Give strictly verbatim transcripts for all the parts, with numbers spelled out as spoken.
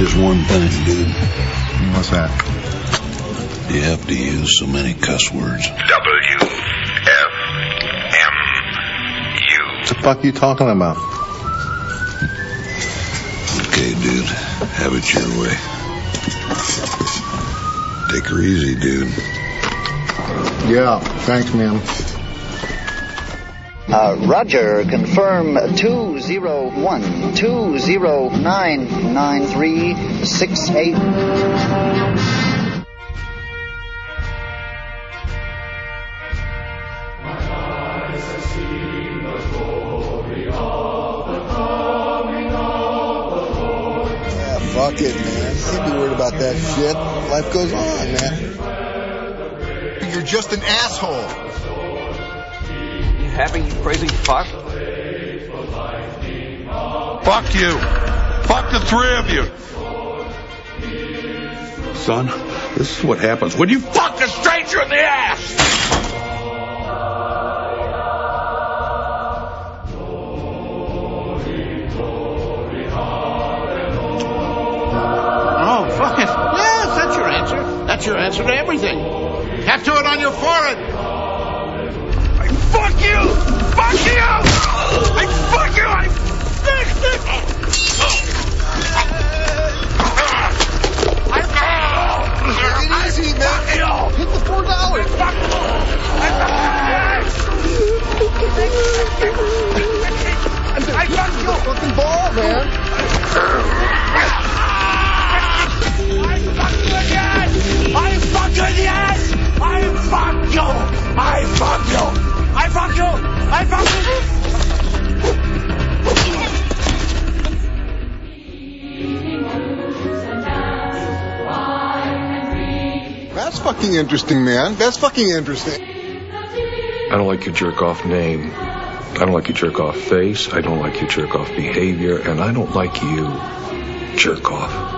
There's one thing, dude. What's that? You have to use so many cuss words. W F M U. What the fuck are you talking about? Okay, dude. Have it your way. Take her easy, dude. Yeah, thanks, man. Uh, Roger, confirm two zero one two zero nine nine three six eight. Fuck it, man. You can't be worried about that shit. Life goes on, man. You're just an asshole. You happy, you crazy fuck? Fuck you. Fuck the three of you. Son, this is what happens when you fuck a stranger in the ass. Fuck it. Yes, that's your answer. That's your answer to everything. Tattoo it on your forehead. I fuck you! Fuck you! I fuck you! I fuck you! Take it easy, man. Hit the four dollars. I fuck you! Fucking ball, man. I fuck you in the ass! I fuck you! I fuck you! I fuck you! I fuck you! That's fucking interesting, man. That's fucking interesting. I don't like your jerk-off name. I don't like your jerk-off face. I don't like your jerk-off behavior. And I don't like you, jerk-off.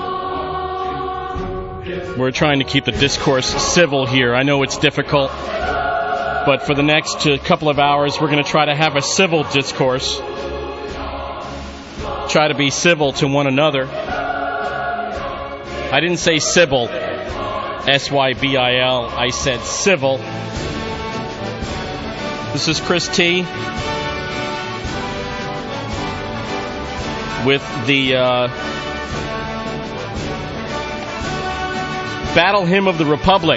We're trying to keep the discourse civil here. I know it's difficult, but for the next uh, couple of hours, we're going to try to have a civil discourse. Try to be civil to one another. I didn't say Sybil, S Y B I L. I said civil. This is Chris T. with the... Uh, Battle Hymn of the Republic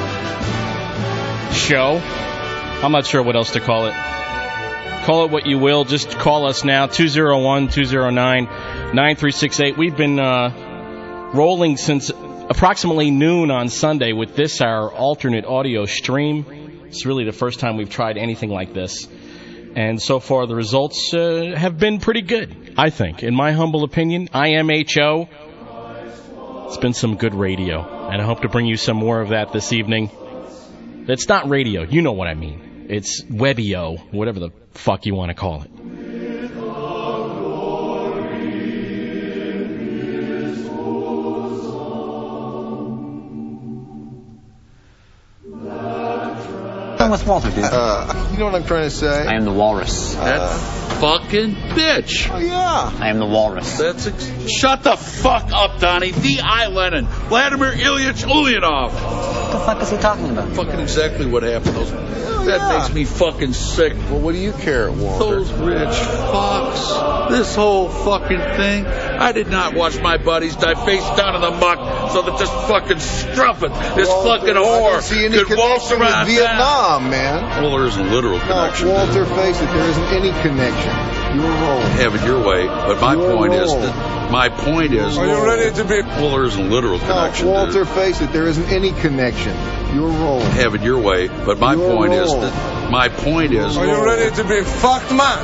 show. I'm not sure what else to call it. Call it what you will. Just call us now, two oh one, two oh nine, nine three six eight. We've been uh, rolling since approximately noon on Sunday with this, our alternate audio stream. It's really the first time we've tried anything like this. And so far the results uh, have been pretty good, I think. In my humble opinion, I M H O. It's been some good radio. And I hope to bring you some more of that this evening. It's not radio. You know what I mean. It's Webio, whatever the fuck you want to call it. What's Walter, dude? Uh, you know what I'm trying to say? I am the walrus. That uh, fucking bitch. Oh, yeah. I am the walrus. That's ex- Shut the fuck up, Donnie. V I Lenin. Vladimir Ilyich Ulyanov. What the fuck is he talking about? Fucking exactly what happened. Those, oh, that yeah. makes me fucking sick. Well, what do you care, Walter? Those rich fucks. This whole fucking thing. I did not watch my buddies die face down in the muck so that this fucking strumpet, this Walter, fucking whore, I see any could waltz connection around with Vietnam, man. Well, there isn't literal connection. No, Walter, face it, there isn't any connection. You're wrong. Have it your way, but my You're point wrong. is that my point is. Are you ready to be? Well, there isn't literal connection. No, Walter, dude. face it, there isn't any connection. You're wrong. Have it your way, but my You're point wrong. is that my point is. Are you ready to be fucked, man?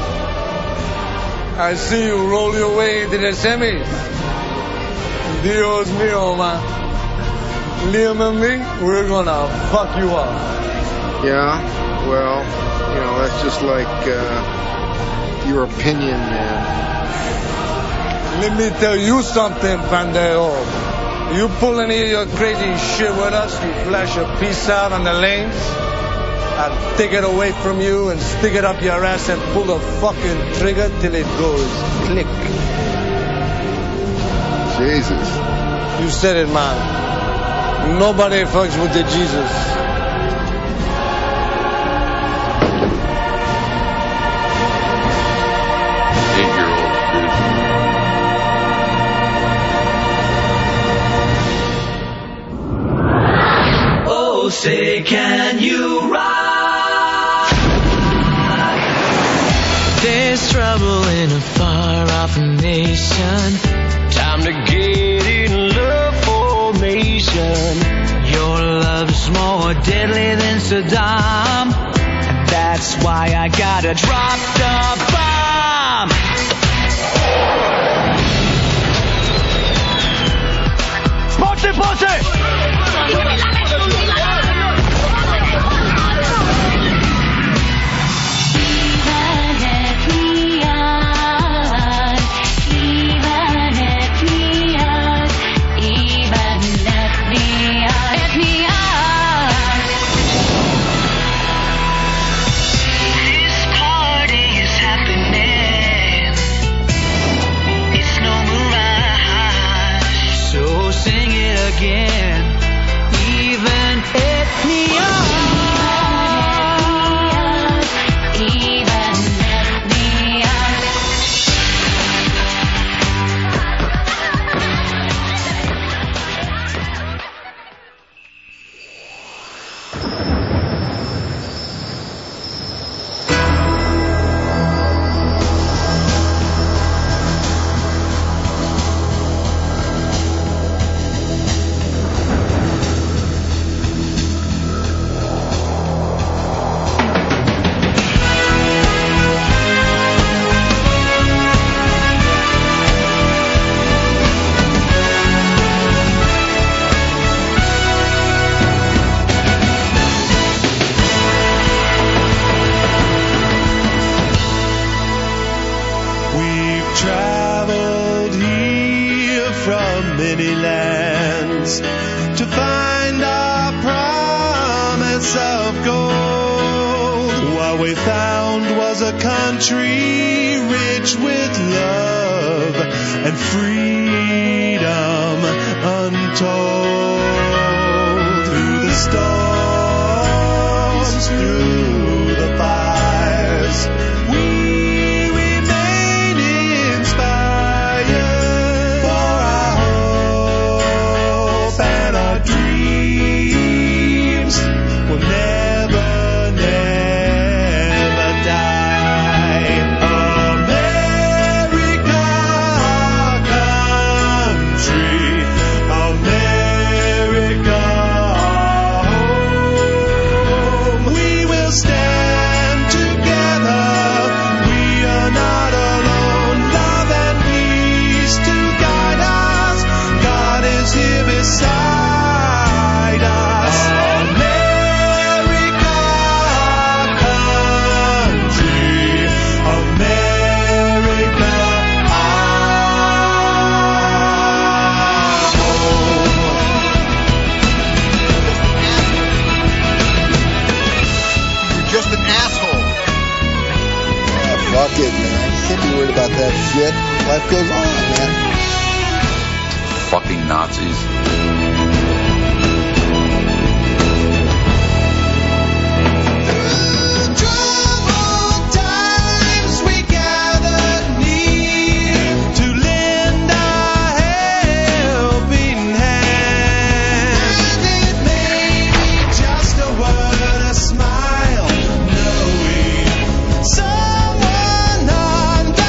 I see you roll your way into the semis. Dios mío, man. Liam and me, we're gonna fuck you up. Yeah, well, you know, that's just like uh, your opinion, man. Let me tell you something, Bandejo. You pull any of your crazy shit with us, you flash a piece out on the lanes, I'll take it away from you and stick it up your ass and pull the fucking trigger till it goes click. Jesus. You said it, man. Nobody fucks with the Jesus. Eight-year-old dude. Oh, say, can you ride? There's trouble in a far-off nation. Time to get in love formation. Your love's more deadly than Saddam. That's why I gotta drop the bomb. Posse, posse! Again, even if me up, even if me up. Life goes on, man. Fucking Nazis.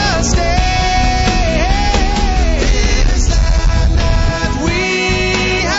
We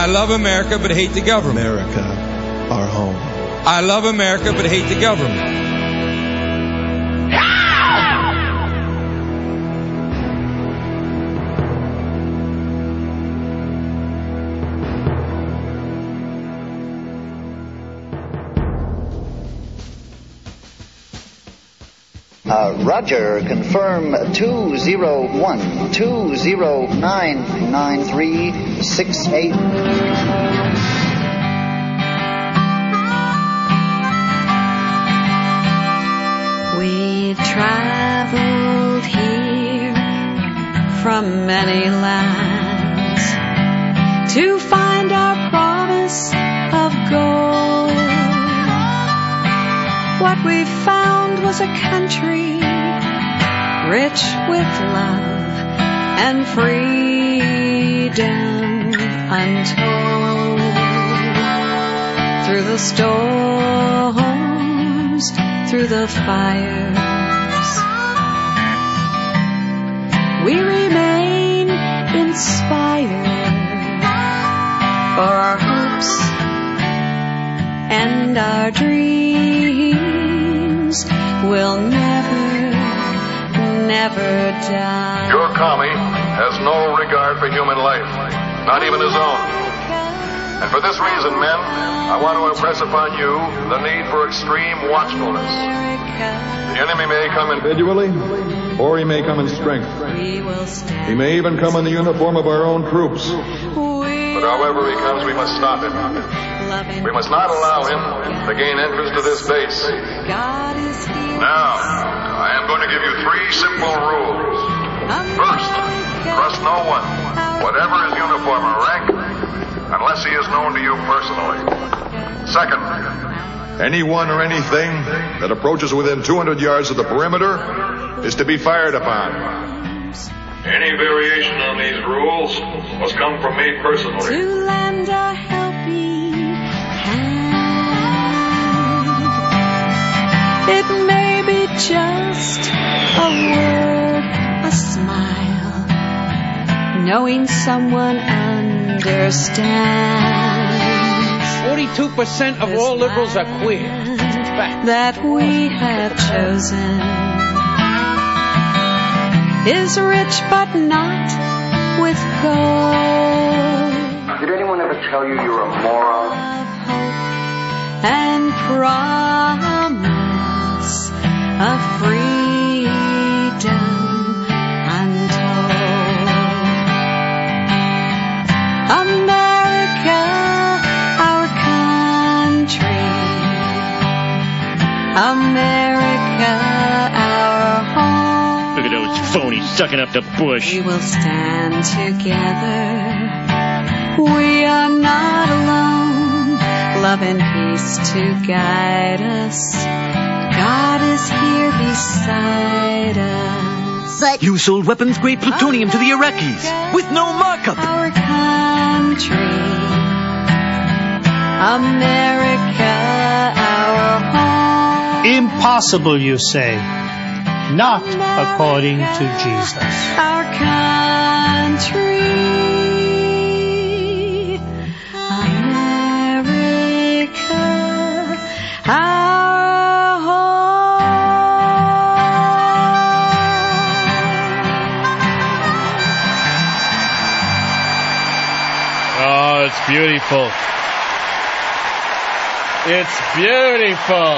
I love America but hate the government. America, our home. I love America but hate the government. Uh, Roger, confirm two zero one two zero nine nine three six eight. We've traveled here from many lands to find our promise of gold. What we found was a country rich with love and freedom untold. Through the storms, through the fires, we remain inspired, for our hopes and our dreams will never, never die. Your commie has no regard for human life, not even his own. And for this reason, men, I want to impress upon you the need for extreme watchfulness. The enemy may come individually, or he may come in strength. He may even come in the uniform of our own troops. But however he comes, we must stop him. We must not allow him to gain entrance to this base. Now, I am going to give you three simple rules. First, trust no one, whatever his uniform or rank, unless he is known to you personally. Second, anyone or anything that approaches within two hundred yards of the perimeter is to be fired upon. Any variation on these rules must come from me personally. To lend a helping hand. It may be just a word, a smile, knowing someone understands. forty-two percent of all liberals are queer. That we have chosen is rich but not with gold. Did anyone ever tell you you're a moron? And promise of freedom untold. America, our country. America, our home. Look at those phonies sucking up the bush. We will stand together. We are not alone. Love and peace to guide us. God is here beside us. But you sold weapons-grade plutonium to the Iraqis with no markup. Our country, America, our home. Impossible, you say. Not according to Jesus. Our country, America, our home. Oh, it's beautiful. It's beautiful.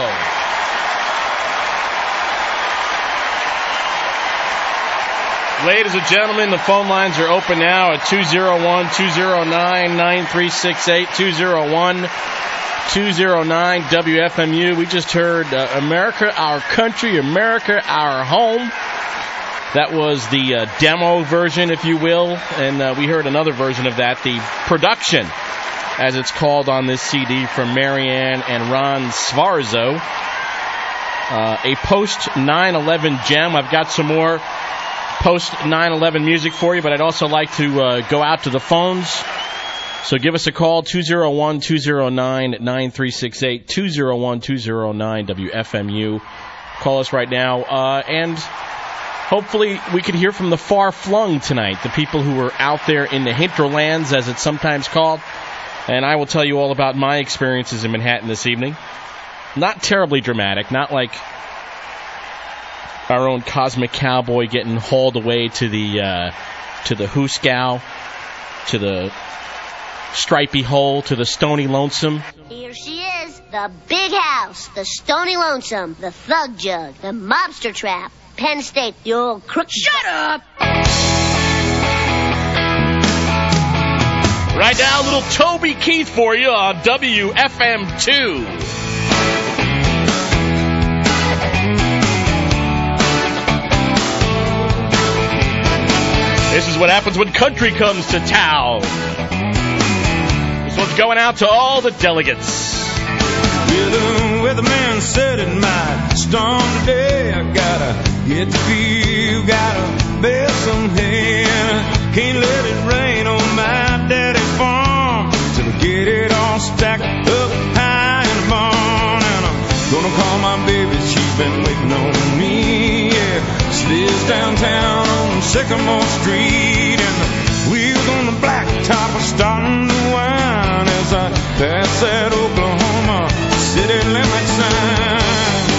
Ladies and gentlemen, the phone lines are open now at two oh one, two oh nine, nine three six eight, two oh one, two oh nine W F M U. We just heard uh, America, Our Country, America, Our Home. That was the uh, demo version, if you will, and uh, we heard another version of that, the production, as it's called on this C D, from Marianne and Ron Sfarzo. Uh, a post nine eleven gem. I've got some more post nine eleven music for you, but I'd also like to uh, go out to the phones. So give us a call, two oh one, two oh nine, nine three six eight, two oh one, two oh nine W F M U. Call us right now. Uh, and hopefully we could hear from the far-flung tonight, the people who are out there in the hinterlands, as it's sometimes called. And I will tell you all about my experiences in Manhattan this evening. Not terribly dramatic, not like our own Cosmic Cowboy getting hauled away to the uh, to the Hooskow, to the Stripey Hole, to the Stony Lonesome. Here she is, the big house, the Stony Lonesome, the Thug Jug, the Mobster Trap, Penn State, the old crook. Shut up! Right now, a little Toby Keith for you on W F M two. This is what happens when country comes to town. This one's going out to all the delegates. Well, the weatherman said it might storm today. I gotta get the view, gotta bale some hay. Can't let it rain on my daddy's farm till I get it all stacked up high in the barn. And I'm gonna call my baby, she's been waiting on me. Yeah, she lives downtown on Sycamore Street, and the wheels on the blacktop are starting to whine as I pass that Oklahoma city limit sign.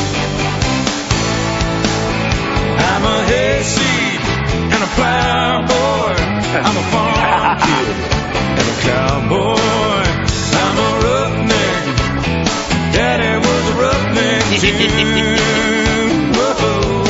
I'm a hayseed and a plowboy. I'm a farm kid and a cowboy. I'm a roughneck. Daddy was a roughneck too. Whoa.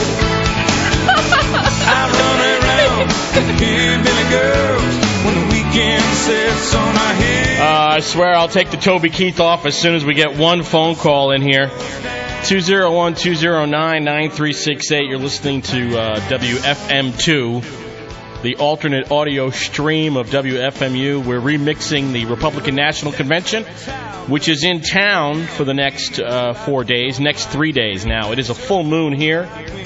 I run around with hillbilly girls when the weekend sits on my head. Uh, I swear I'll take the Toby Keith off as soon as we get one phone call in here. two oh one, two oh nine, nine three six eight. You're listening to uh, W F M two, the alternate audio stream of W F M U. We're remixing the Republican National Convention, which is in town for the next uh, four days, next three days now. It is a full moon here,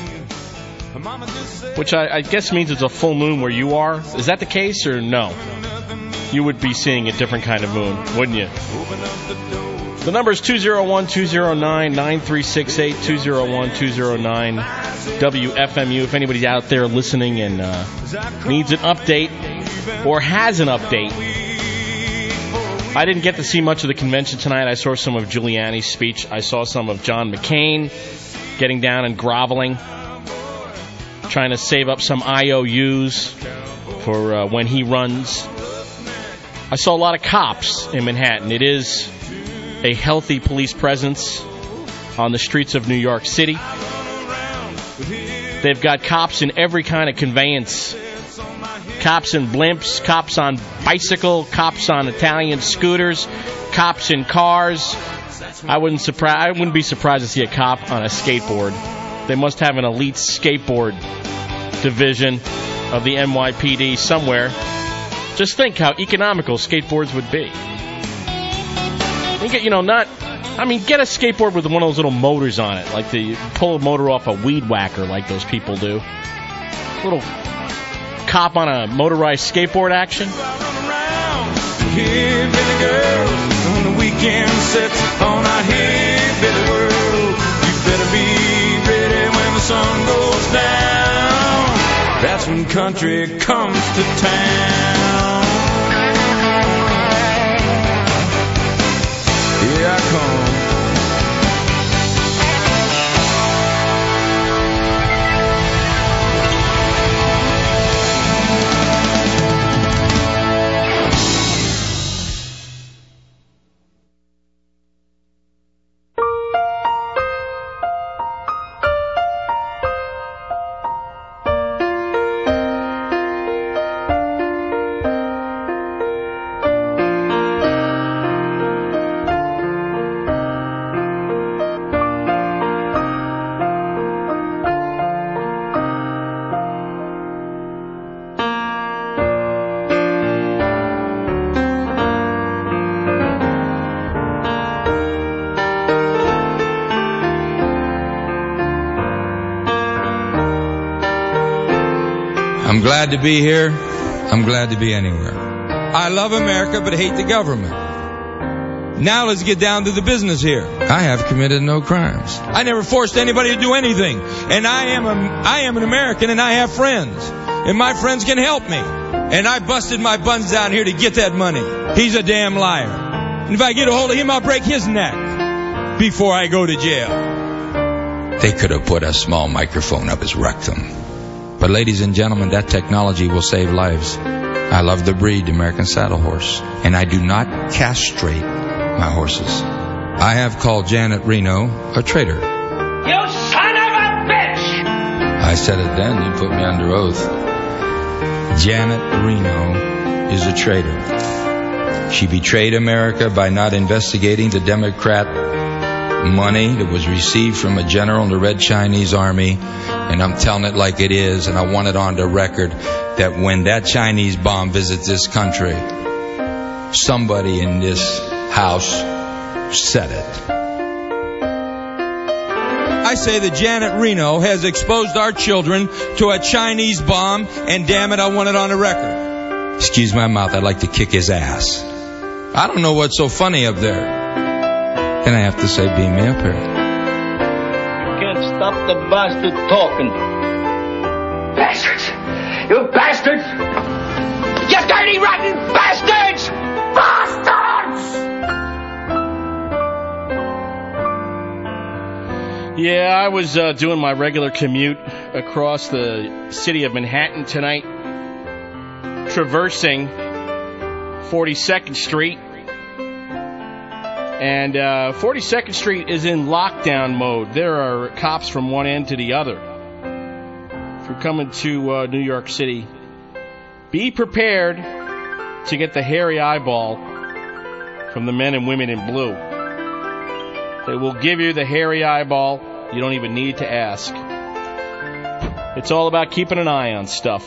which I, I guess means it's a full moon where you are. Is that the case or no? You would be seeing a different kind of moon, wouldn't you? The number is two oh one, two oh nine, nine three six eight, two oh one, two oh nine, W F M U. If anybody's out there listening and uh, needs an update or has an update. I didn't get to see much of the convention tonight. I saw some of Giuliani's speech. I saw some of John McCain getting down and groveling, trying to save up some I O Us for uh, when he runs. I saw a lot of cops in Manhattan. It is a healthy police presence on the streets of New York City. They've got cops in every kind of conveyance. Cops in blimps, cops on bicycle, cops on Italian scooters, cops in cars. I wouldn't surprise. I wouldn't be surprised to see a cop on a skateboard. They must have an elite skateboard division of the N Y P D somewhere. Just think how economical skateboards would be. You get, you know, not. I mean, get a skateboard with one of those little motors on it, like the pull a motor off a weed whacker, like those people do. Little cop on a motorized skateboard action. Here, Billy girl, when the weekend sits on our hillbilly world, you better be ready when the sun goes down. That's when country comes to town. Here I come. I'm glad to be here. I'm glad to be anywhere. I love America, but hate the government. Now let's get down to the business here. I have committed no crimes. I never forced anybody to do anything. And I am a, I am an American, and I have friends. And my friends can help me. And I busted my buns down here to get that money. He's a damn liar. And if I get a hold of him, I'll break his neck before I go to jail. They could have put a small microphone up his rectum. But ladies and gentlemen, that technology will save lives. I love the breed, American Saddle Horse. And I do not castrate my horses. I have called Janet Reno a traitor. You son of a bitch! I said it then, you put me under oath. Janet Reno is a traitor. She betrayed America by not investigating the Democrat money that was received from a general in the Red Chinese Army. And I'm telling it like it is, and I want it on the record that when that Chinese bomb visits this country, somebody in this house said it. I say that Janet Reno has exposed our children to a Chinese bomb, and damn it, I want it on the record. Excuse my mouth, I'd like to kick his ass. I don't know what's so funny up there. Then I have to say, beam me up here. You can't stop the bastard talking. Bastards! You bastards! You dirty, rotten bastards! Bastards! Yeah, I was uh, doing my regular commute across the city of Manhattan tonight, traversing forty-second Street. And uh, forty-second Street is in lockdown mode. There are cops from one end to the other. If you're coming to uh, New York City, be prepared to get the hairy eyeball from the men and women in blue. They will give you the hairy eyeball. You don't even need to ask. It's all about keeping an eye on stuff.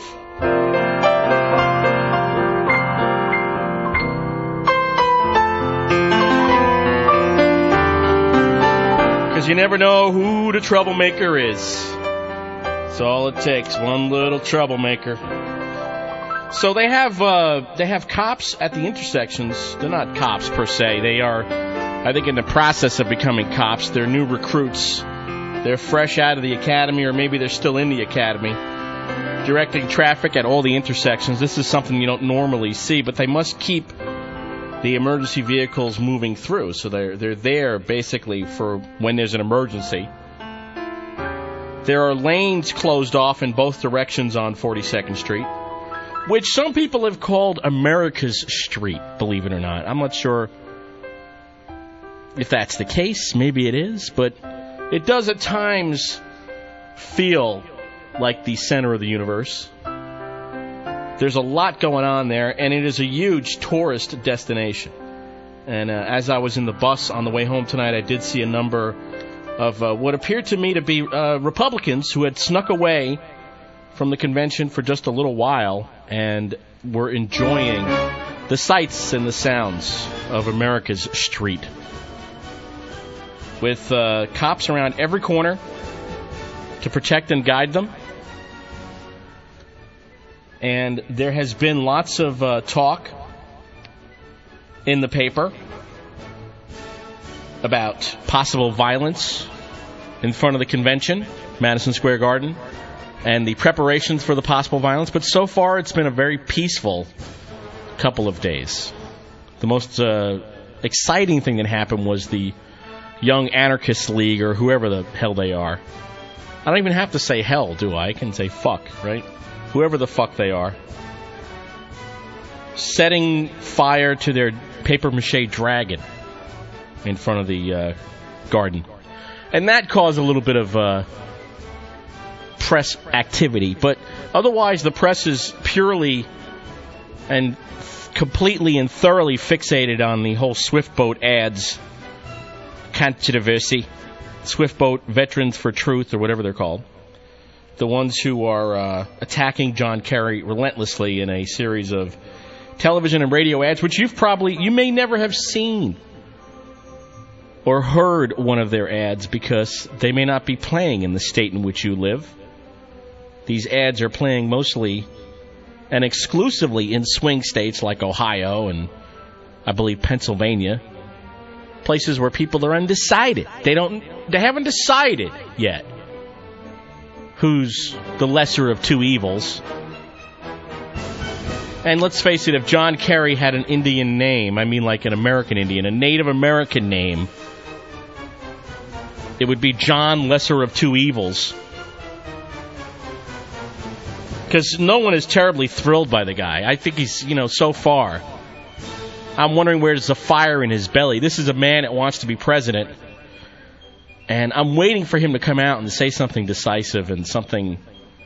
Because you never know who the troublemaker is. That's all it takes, one little troublemaker. So they have uh, they have cops at the intersections. They're not cops per se. They are, I think, in the process of becoming cops. They're new recruits. They're fresh out of the academy, or maybe they're still in the academy, directing traffic at all the intersections. This is something you don't normally see, but they must keep the emergency vehicles moving through. So they're they're there basically for when there's an emergency. There are lanes closed off in both directions on forty-second Street, which some people have called America's Street, believe it or not. I'm not sure if that's the case. Maybe it is, but it does at times feel like the center of the universe. There's a lot going on there, and it is a huge tourist destination. And uh, as I was in the bus on the way home tonight, I did see a number of uh, what appeared to me to be uh, Republicans who had snuck away from the convention for just a little while and were enjoying the sights and the sounds of America's Street. With uh, cops around every corner to protect and guide them. And there has been lots of uh, talk in the paper about possible violence in front of the convention, Madison Square Garden, and the preparations for the possible violence. But so far, it's been a very peaceful couple of days. The most uh, exciting thing that happened was the Young Anarchist League, or whoever the hell they are. I don't even have to say hell, do I? I can say fuck, right? Whoever the fuck they are. Setting fire to their papier-mâché dragon in front of the uh, garden. And that caused a little bit of uh, press activity. But otherwise, the press is purely and completely and thoroughly fixated on the whole Swiftboat ads controversy. Swiftboat Veterans for Truth, or whatever they're called. The ones who are uh, attacking John Kerry relentlessly in a series of television and radio ads, which you've probably, you may never have seen or heard one of their ads because they may not be playing in the state in which you live. These ads are playing mostly and exclusively in swing states like Ohio and I believe Pennsylvania. Places where people are undecided. They don't, they haven't decided yet who's the lesser of two evils. And let's face it, if John Kerry had an Indian name, I mean like an American Indian, a Native American name, it would be John, Lesser of Two Evils. Because no one is terribly thrilled by the guy. I think he's, you know, so far. I'm wondering where's the fire in his belly. This is a man that wants to be president. And I'm waiting for him to come out and say something decisive and something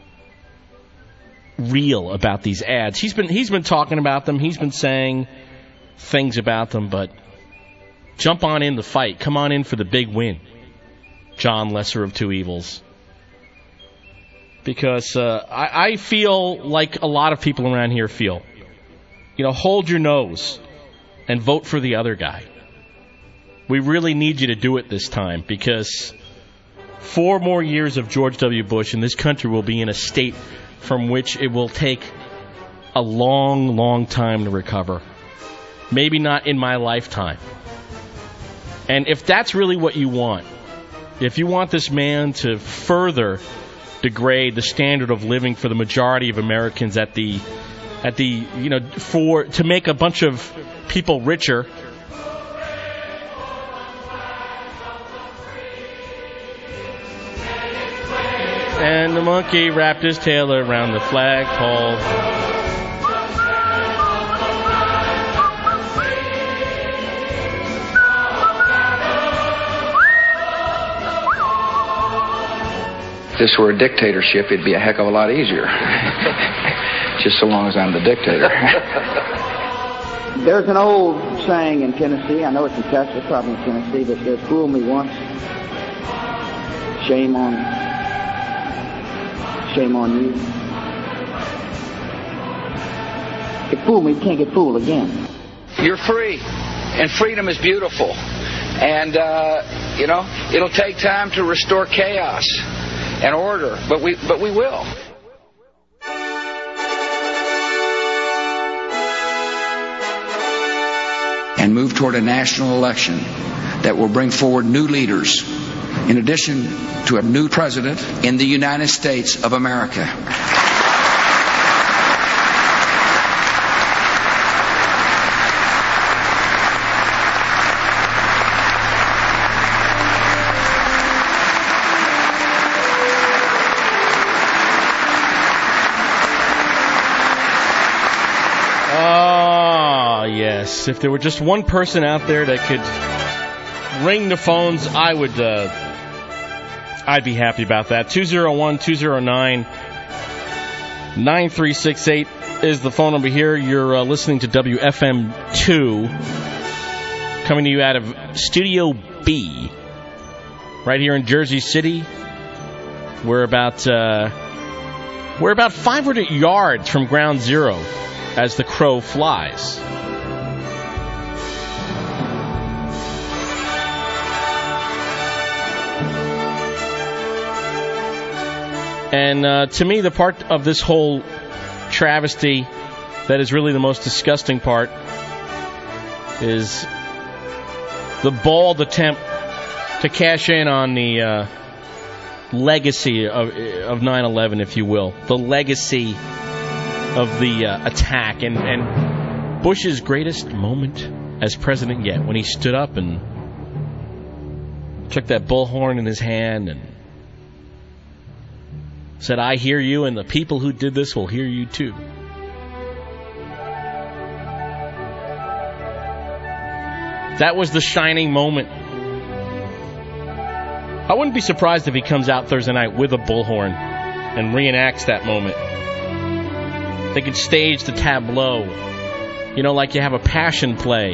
real about these ads. He's been he's been talking about them. He's been saying things about them, but jump on in the fight. Come on in for the big win, John, Lesser of Two Evils. Because uh, I, I feel like a lot of people around here feel. You know, hold your nose and vote for the other guy. We really need you to do it this time, because four more years of George W. Bush and this country will be in a state from which it will take a long, long time to recover. Maybe not in my lifetime. And if that's really what you want, if you want this man to further degrade the standard of living for the majority of Americans at the, at the, you know, for to make a bunch of people richer. And the monkey wrapped his tail around the flagpole. If this were a dictatorship, it'd be a heck of a lot easier. Just so long as I'm the dictator. There's an old saying in Tennessee, I know it's in Texas, probably in Tennessee, but it says, fool me once, shame on Shame on you. If fool me, you can't get fooled again. You're free, and freedom is beautiful. And, uh, you know, it'll take time to restore chaos and order, but we, but we will. And move toward a national election that will bring forward new leaders, in addition to a new president in the United States of America. Ah, yes. If there were just one person out there that could ring the phones, I would... Uh, I'd be happy about that. two oh one, two oh nine, nine three six eight is the phone number here. You're uh, listening to W F M two, coming to you out of Studio B, right here in Jersey City. We're about uh, we're about five hundred yards from Ground Zero as the crow flies. And uh, to me, the part of this whole travesty that is really the most disgusting part is the bald attempt to cash in on the uh, legacy of, of nine eleven, if you will. The legacy of the uh, attack. And, and Bush's greatest moment as president yet, when he stood up and took that bullhorn in his hand and said, I hear you, and the people who did this will hear you too. That was the shining moment. I wouldn't be surprised if he comes out Thursday night with a bullhorn and reenacts that moment. They could stage the tableau, you know, like you have a passion play.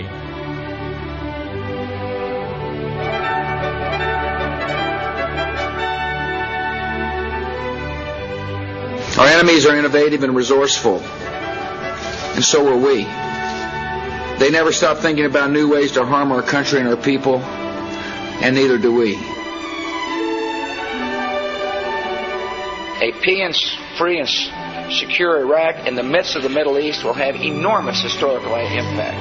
Our enemies are innovative and resourceful, and so are we. They never stop thinking about new ways to harm our country and our people, and neither do we. A peace, free, and secure Iraq in the midst of the Middle East will have enormous historical impact.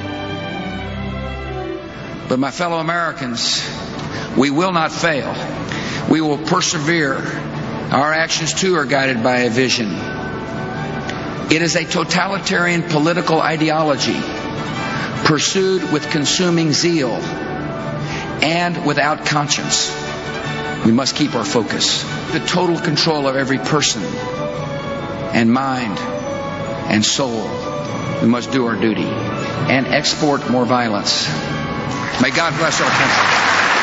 But my fellow Americans, we will not fail. We will persevere. Our actions, too, are guided by a vision. It is a totalitarian political ideology pursued with consuming zeal and without conscience. We must keep our focus. The total control of every person and mind and soul. We must do our duty and export more violence. May God bless our country.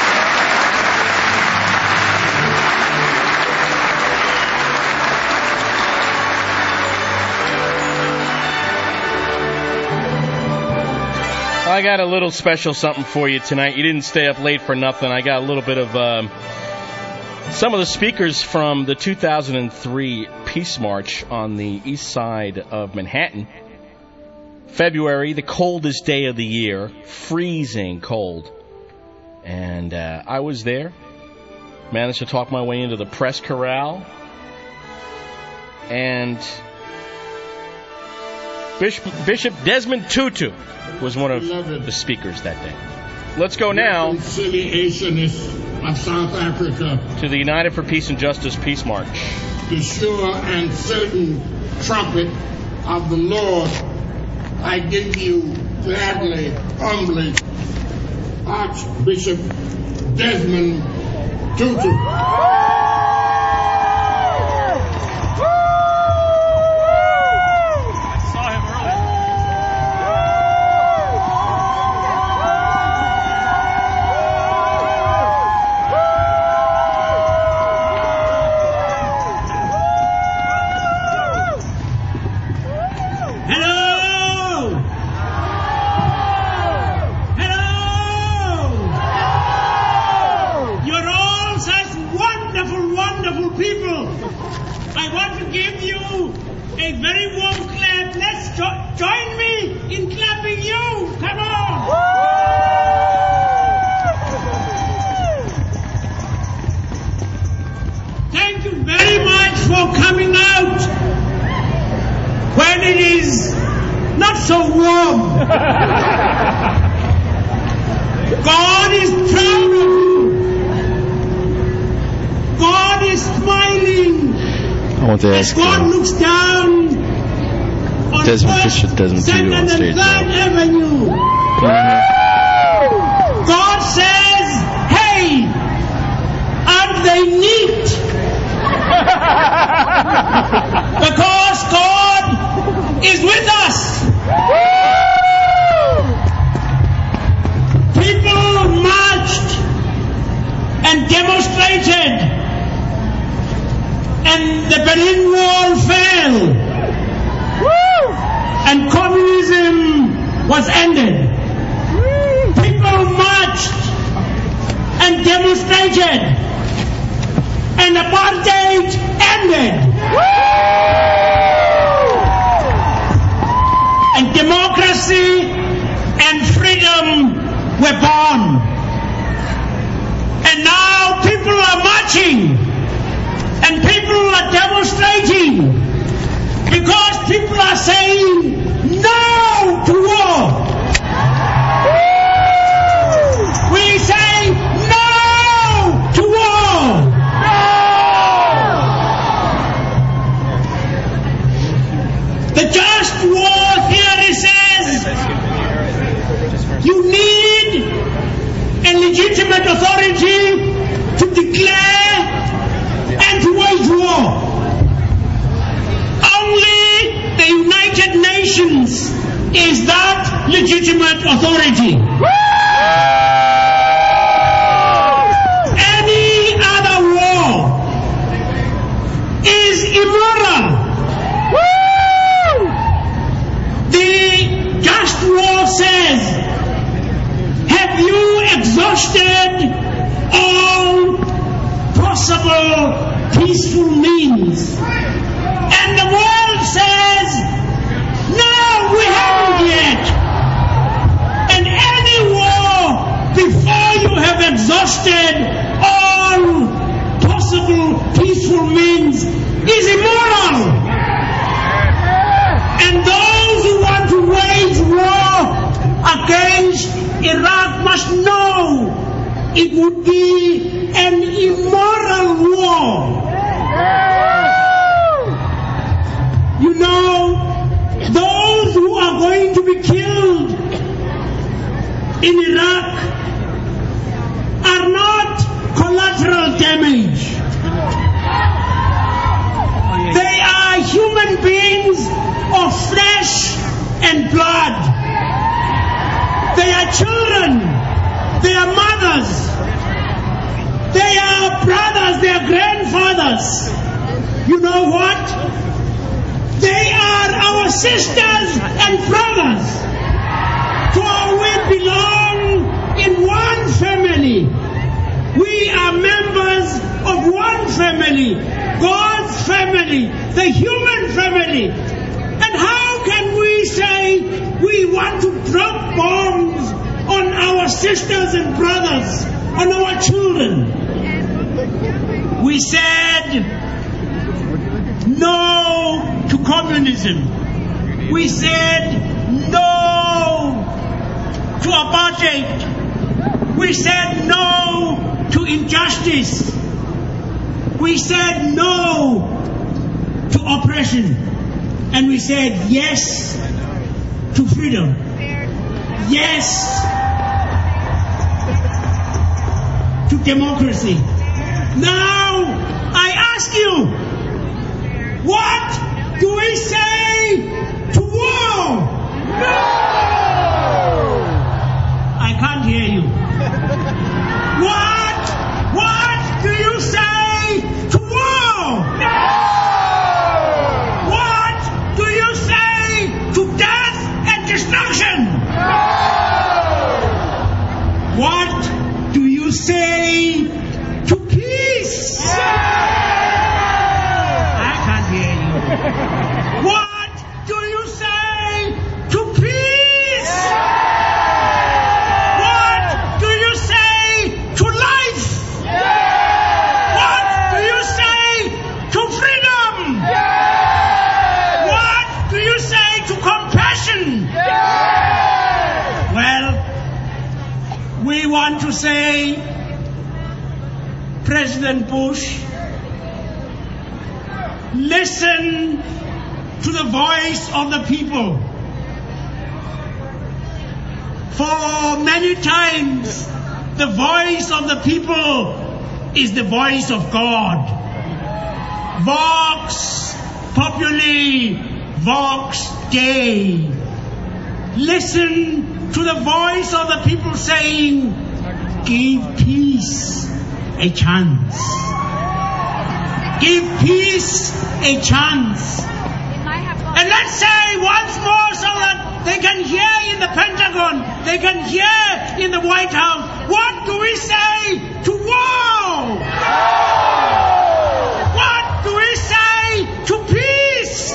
I got a little special something for you tonight. You didn't stay up late for nothing. I got a little bit of um, some of the speakers from the two thousand three Peace March on the east side of Manhattan. February, the coldest day of the year, freezing cold. And uh, I was there. Managed to talk my way into the press corral. And Bishop, Bishop Desmond Tutu was one of the speakers that day. Let's go now of South Africa to the United for Peace and Justice Peace March. The sure and certain trumpet of the Lord, I give you gladly, humbly, Archbishop Desmond Tutu. God is proud of you. God is smiling. I want to ask God uh, looks down on Desmond Bishop Desmond Tutu on stage now. Avenue. God says, hey, aren't they neat? Because God is with us. People marched and demonstrated, and the Berlin Wall fell, and communism was ended. People marched and demonstrated, and apartheid ended. And democracy and freedom were born. And now people are marching and people are demonstrating because people are saying no to war. We say no to war. No. The just war theory says you need a legitimate authority to declare and to wage war. Only the United Nations is that legitimate authority. Any other war is immoral. The just war says, have you exhausted all possible peaceful means? And the world says, no, we haven't yet. And any war before you have exhausted all possible peaceful means is immoral. And those who want to wage war against Iraq must know it would be an immoral war. You know, blood. They are children. They are mothers. They are brothers. They are grandfathers. You know what? They are our sisters and brothers. For we belong in one family. We are members of one family, God's family, the human family. And how can we say we want to drop bombs on our sisters and brothers, on our children? We said no to communism. We said no to apartheid. We said no to injustice. We said no to oppression. And we said yes to freedom. Yes to democracy. Now, I ask you, what do we say to war? No! I can't hear you. What? What do you say to war? No! What do you say to death and destruction? No! What do you say to peace? I can't hear you. What do you say to peace? What do you say to life? What do you say to freedom? What do you say to compassion? Well, we want to say, President Bush, listen to the voice of the people. For many times, the voice of the people is the voice of God. Vox populi, vox Dei. Listen to the voice of the people saying, give peace a chance. Give peace a chance. And let's say once more so that they can hear in the Pentagon, they can hear in the White House, what do we say to war? What do we say to peace?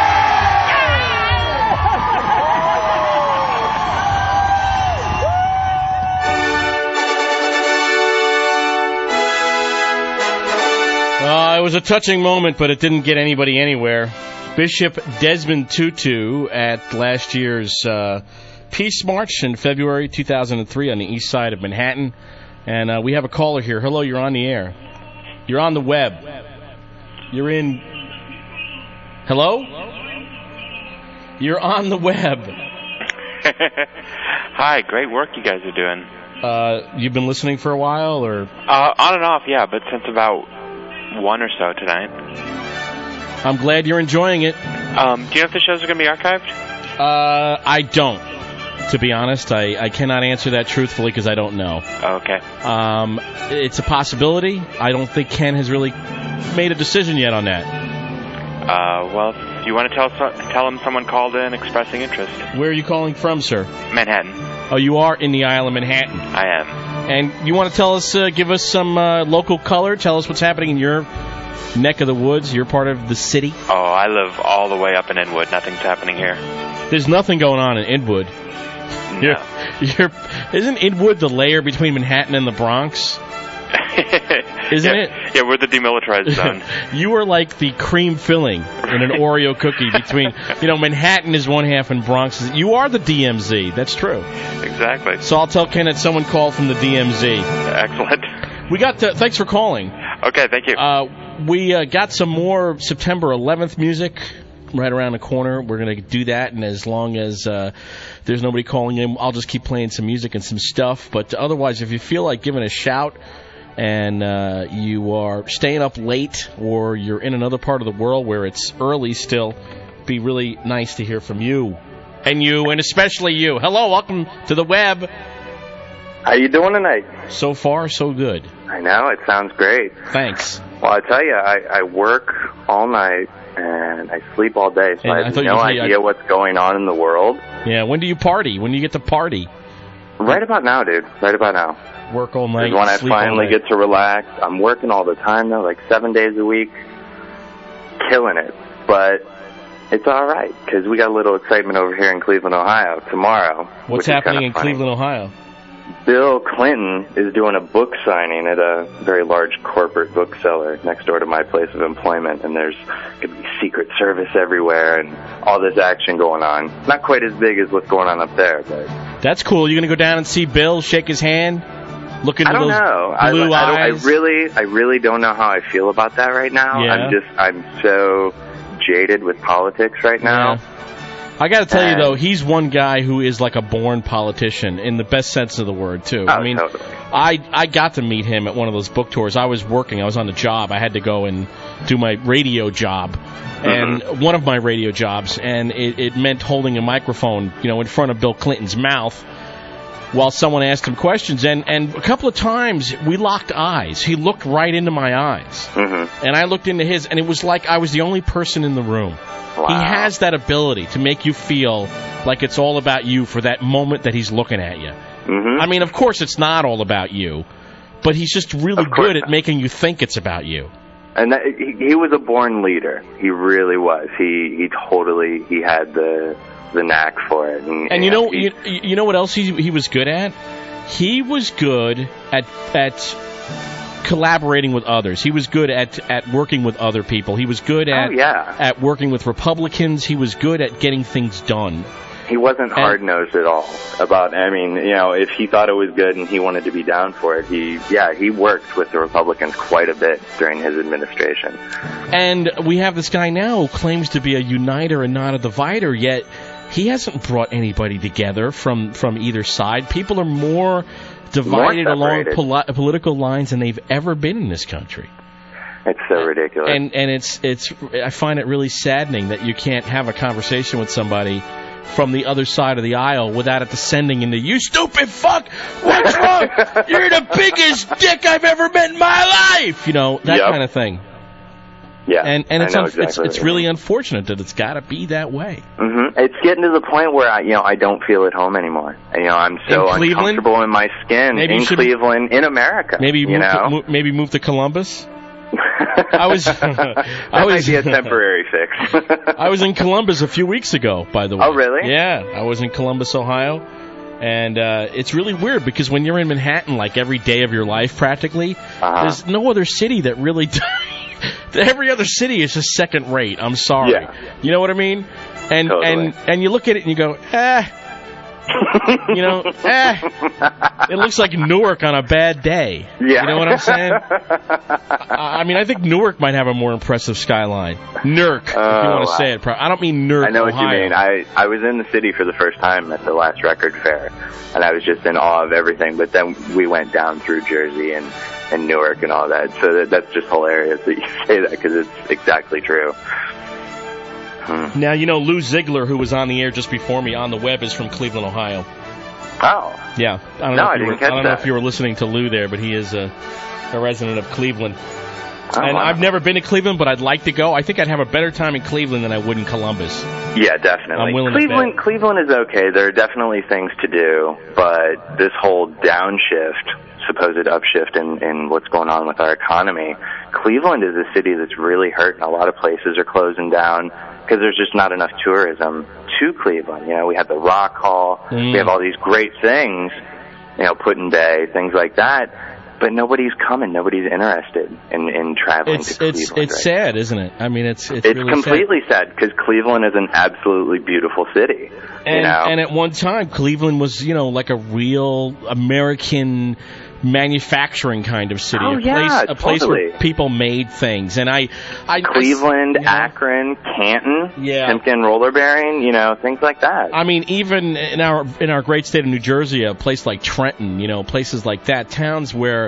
Uh, it was a touching moment, but it didn't get anybody anywhere. Bishop Desmond Tutu at last year's uh, Peace March in February two thousand three on the east side of Manhattan. And uh, we have a caller here. Hello, you're on the air. You're on the web. You're in... Hello? You're on the web. Hi, great work you guys are doing. Uh, you've been listening for a while, or...? Uh, on and off, yeah, but since about one or so tonight. I'm glad you're enjoying it. Um, do you know if the shows are going to be archived? Uh, I don't. To be honest, I, I cannot answer that truthfully because I don't know. Oh, okay. Um, it's a possibility. I don't think Ken has really made a decision yet on that. Uh, well, if you want to tell tell him someone called in expressing interest. Where are you calling from, sir? Manhattan. Oh, you are in the Isle of Manhattan. I am. And you want to tell us, uh, give us some uh, local color? Tell us what's happening in your neck of the woods, your part of the city? Oh, I live all the way up in Inwood. Nothing's happening here. There's nothing going on in Inwood. No. You're, you're, isn't Inwood the layer between Manhattan and the Bronx? Isn't yeah, it? Yeah, we're the demilitarized zone. You are like the cream filling in an Oreo cookie between, you know, Manhattan is one half and Bronx is... You are the D M Z. That's true. Exactly. So I'll tell Ken that someone called from the D M Z. Excellent. We got... To, thanks for calling. Okay, thank you. Uh, we uh, got some more September eleventh music right around the corner. We're going to do that, and as long as uh, there's nobody calling in, I'll just keep playing some music and some stuff. But otherwise, if you feel like giving a shout and uh, you are staying up late or you're in another part of the world where it's early still, it'd be really nice to hear from you. And you, and especially you. Hello, welcome to the web. How you doing tonight? So far, so good. I know, it sounds great. Thanks. Well, I tell you, I, I work all night and I sleep all day, so And I I have thought you no were saying idea I- what's going on in the world. Yeah, when do you party? When do you get to party? Right about now, dude. Right about now. Work all night, Is when I sleep all finally night. get to relax. I'm working all the time, though, like seven days a week. Killing it. But it's all right, because we got a little excitement over here in Cleveland, Ohio, tomorrow. What's which is happening kinda in funny. Cleveland, Ohio? Bill Clinton is doing a book signing at a very large corporate bookseller next door to my place of employment, and there's going to be Secret Service everywhere and all this action going on. Not quite as big as what's going on up there, but That's cool. You're going to go down and see Bill, shake his hand, look into I don't those know. I, blue I, don't, I eyes? really, I really don't know how I feel about that right now. Yeah. I'm just, I'm so jaded with politics right now. Yeah. I got to tell you, And- though, he's one guy who is like a born politician in the best sense of the word, too. Oh, I mean, totally. I I got to meet him at one of those book tours. I was working. I was on the job. I had to go and do my radio job, and Mm-hmm. one of my radio jobs, and it, it meant holding a microphone, you know, in front of Bill Clinton's mouth while someone asked him questions. And, and a couple of times we locked eyes. He looked right into my eyes, Mm-hmm. and I looked into his, and it was like I was the only person in the room. Wow. He has that ability to make you feel like it's all about you for that moment that he's looking at you. Mm-hmm. I mean, of course, it's not all about you, but he's just really Of course good at making you think it's about you. And that, he, he was a born leader. He really was. He he totally he had the the knack for it. And, And you know, he- you, you know what else he he was good at? He was good at at collaborating with others. He was good at at working with other people. He was good at Oh, yeah. at working with Republicans. He was good at getting things done. He wasn't hard nosed at all about. I mean, you know, if he thought it was good and he wanted to be down for it, he yeah he worked with the Republicans quite a bit during his administration. And we have this guy now who claims to be a uniter and not a divider, yet he hasn't brought anybody together from, from either side. People are more divided More along separated. poli- political lines than they've ever been in this country. It's so ridiculous. And and it's it's I find it really saddening that you can't have a conversation with somebody from the other side of the aisle without it descending into, you stupid fuck, what's wrong? You're the biggest dick I've ever met in my life. You know, that Yep. kind of thing. Yeah, And and I it's know unf- exactly it's what it's you really mean. unfortunate that it's got to be that way. hmm It's getting to the point where I, you know, I don't feel at home anymore. You know, I'm so In Cleveland? uncomfortable in my skin Maybe you in should- Cleveland, in America. Maybe you move know, to, mo- maybe move to Columbus. I was I that was might be a temporary fix. I was in Columbus a few weeks ago, by the way. Oh, really? Yeah, I was in Columbus, Ohio. And uh, it's really weird because when you're in Manhattan, like every day of your life practically, Uh-huh. there's no other city that really. Every other city is just second rate. I'm sorry. Yeah. You know what I mean? And Totally. and and you look at it and you go, eh. You know, eh. It looks like Newark on a bad day. Yeah. You know what I'm saying? I, I mean, I think Newark might have a more impressive skyline. Newark, if you Oh, want to wow. say it. pro- I don't mean Newark, I know what Ohio. you mean. I, I was in the city for the first time at the last record fair, and I was just in awe of everything. But then we went down through Jersey and, and Newark and all that. So that, that's just hilarious that you say that because it's exactly true. Hmm. Now, you know, Lou Ziegler, who was on the air just before me on the web, is from Cleveland, Ohio. Oh. Yeah. I don't No, know if I you didn't were, catch I don't know that. if you were listening to Lou there, but he is a, a resident of Cleveland. Oh, and wow. I've never been to Cleveland, but I'd like to go. I think I'd have a better time in Cleveland than I would in Columbus. Yeah, definitely. I'm willing to Cleveland, Cleveland is okay. There are definitely things to do, but this whole downshift, supposed upshift in, in what's going on with our economy, Cleveland is a city that's really hurting. A lot of places are closing down because there's just not enough tourism to Cleveland. You know, we have the Rock Hall, Mm. we have all these great things, you know, Putin Day, things like that. But nobody's coming. Nobody's interested in, in traveling It's to it's Cleveland. it's right? sad, isn't it? I mean, it's it's, It's really completely sad because Cleveland is an absolutely beautiful city. sad. And you know? and at one time, Cleveland was, you know, like a real American manufacturing kind of city. Oh, a place, yeah, a place totally. where people made things. And I, I Cleveland, I, you know, Akron, Canton, Yeah. Timken roller bearing, you know, things like that. I mean, even in our in our great state of New Jersey, a place like Trenton, you know, places like that, towns where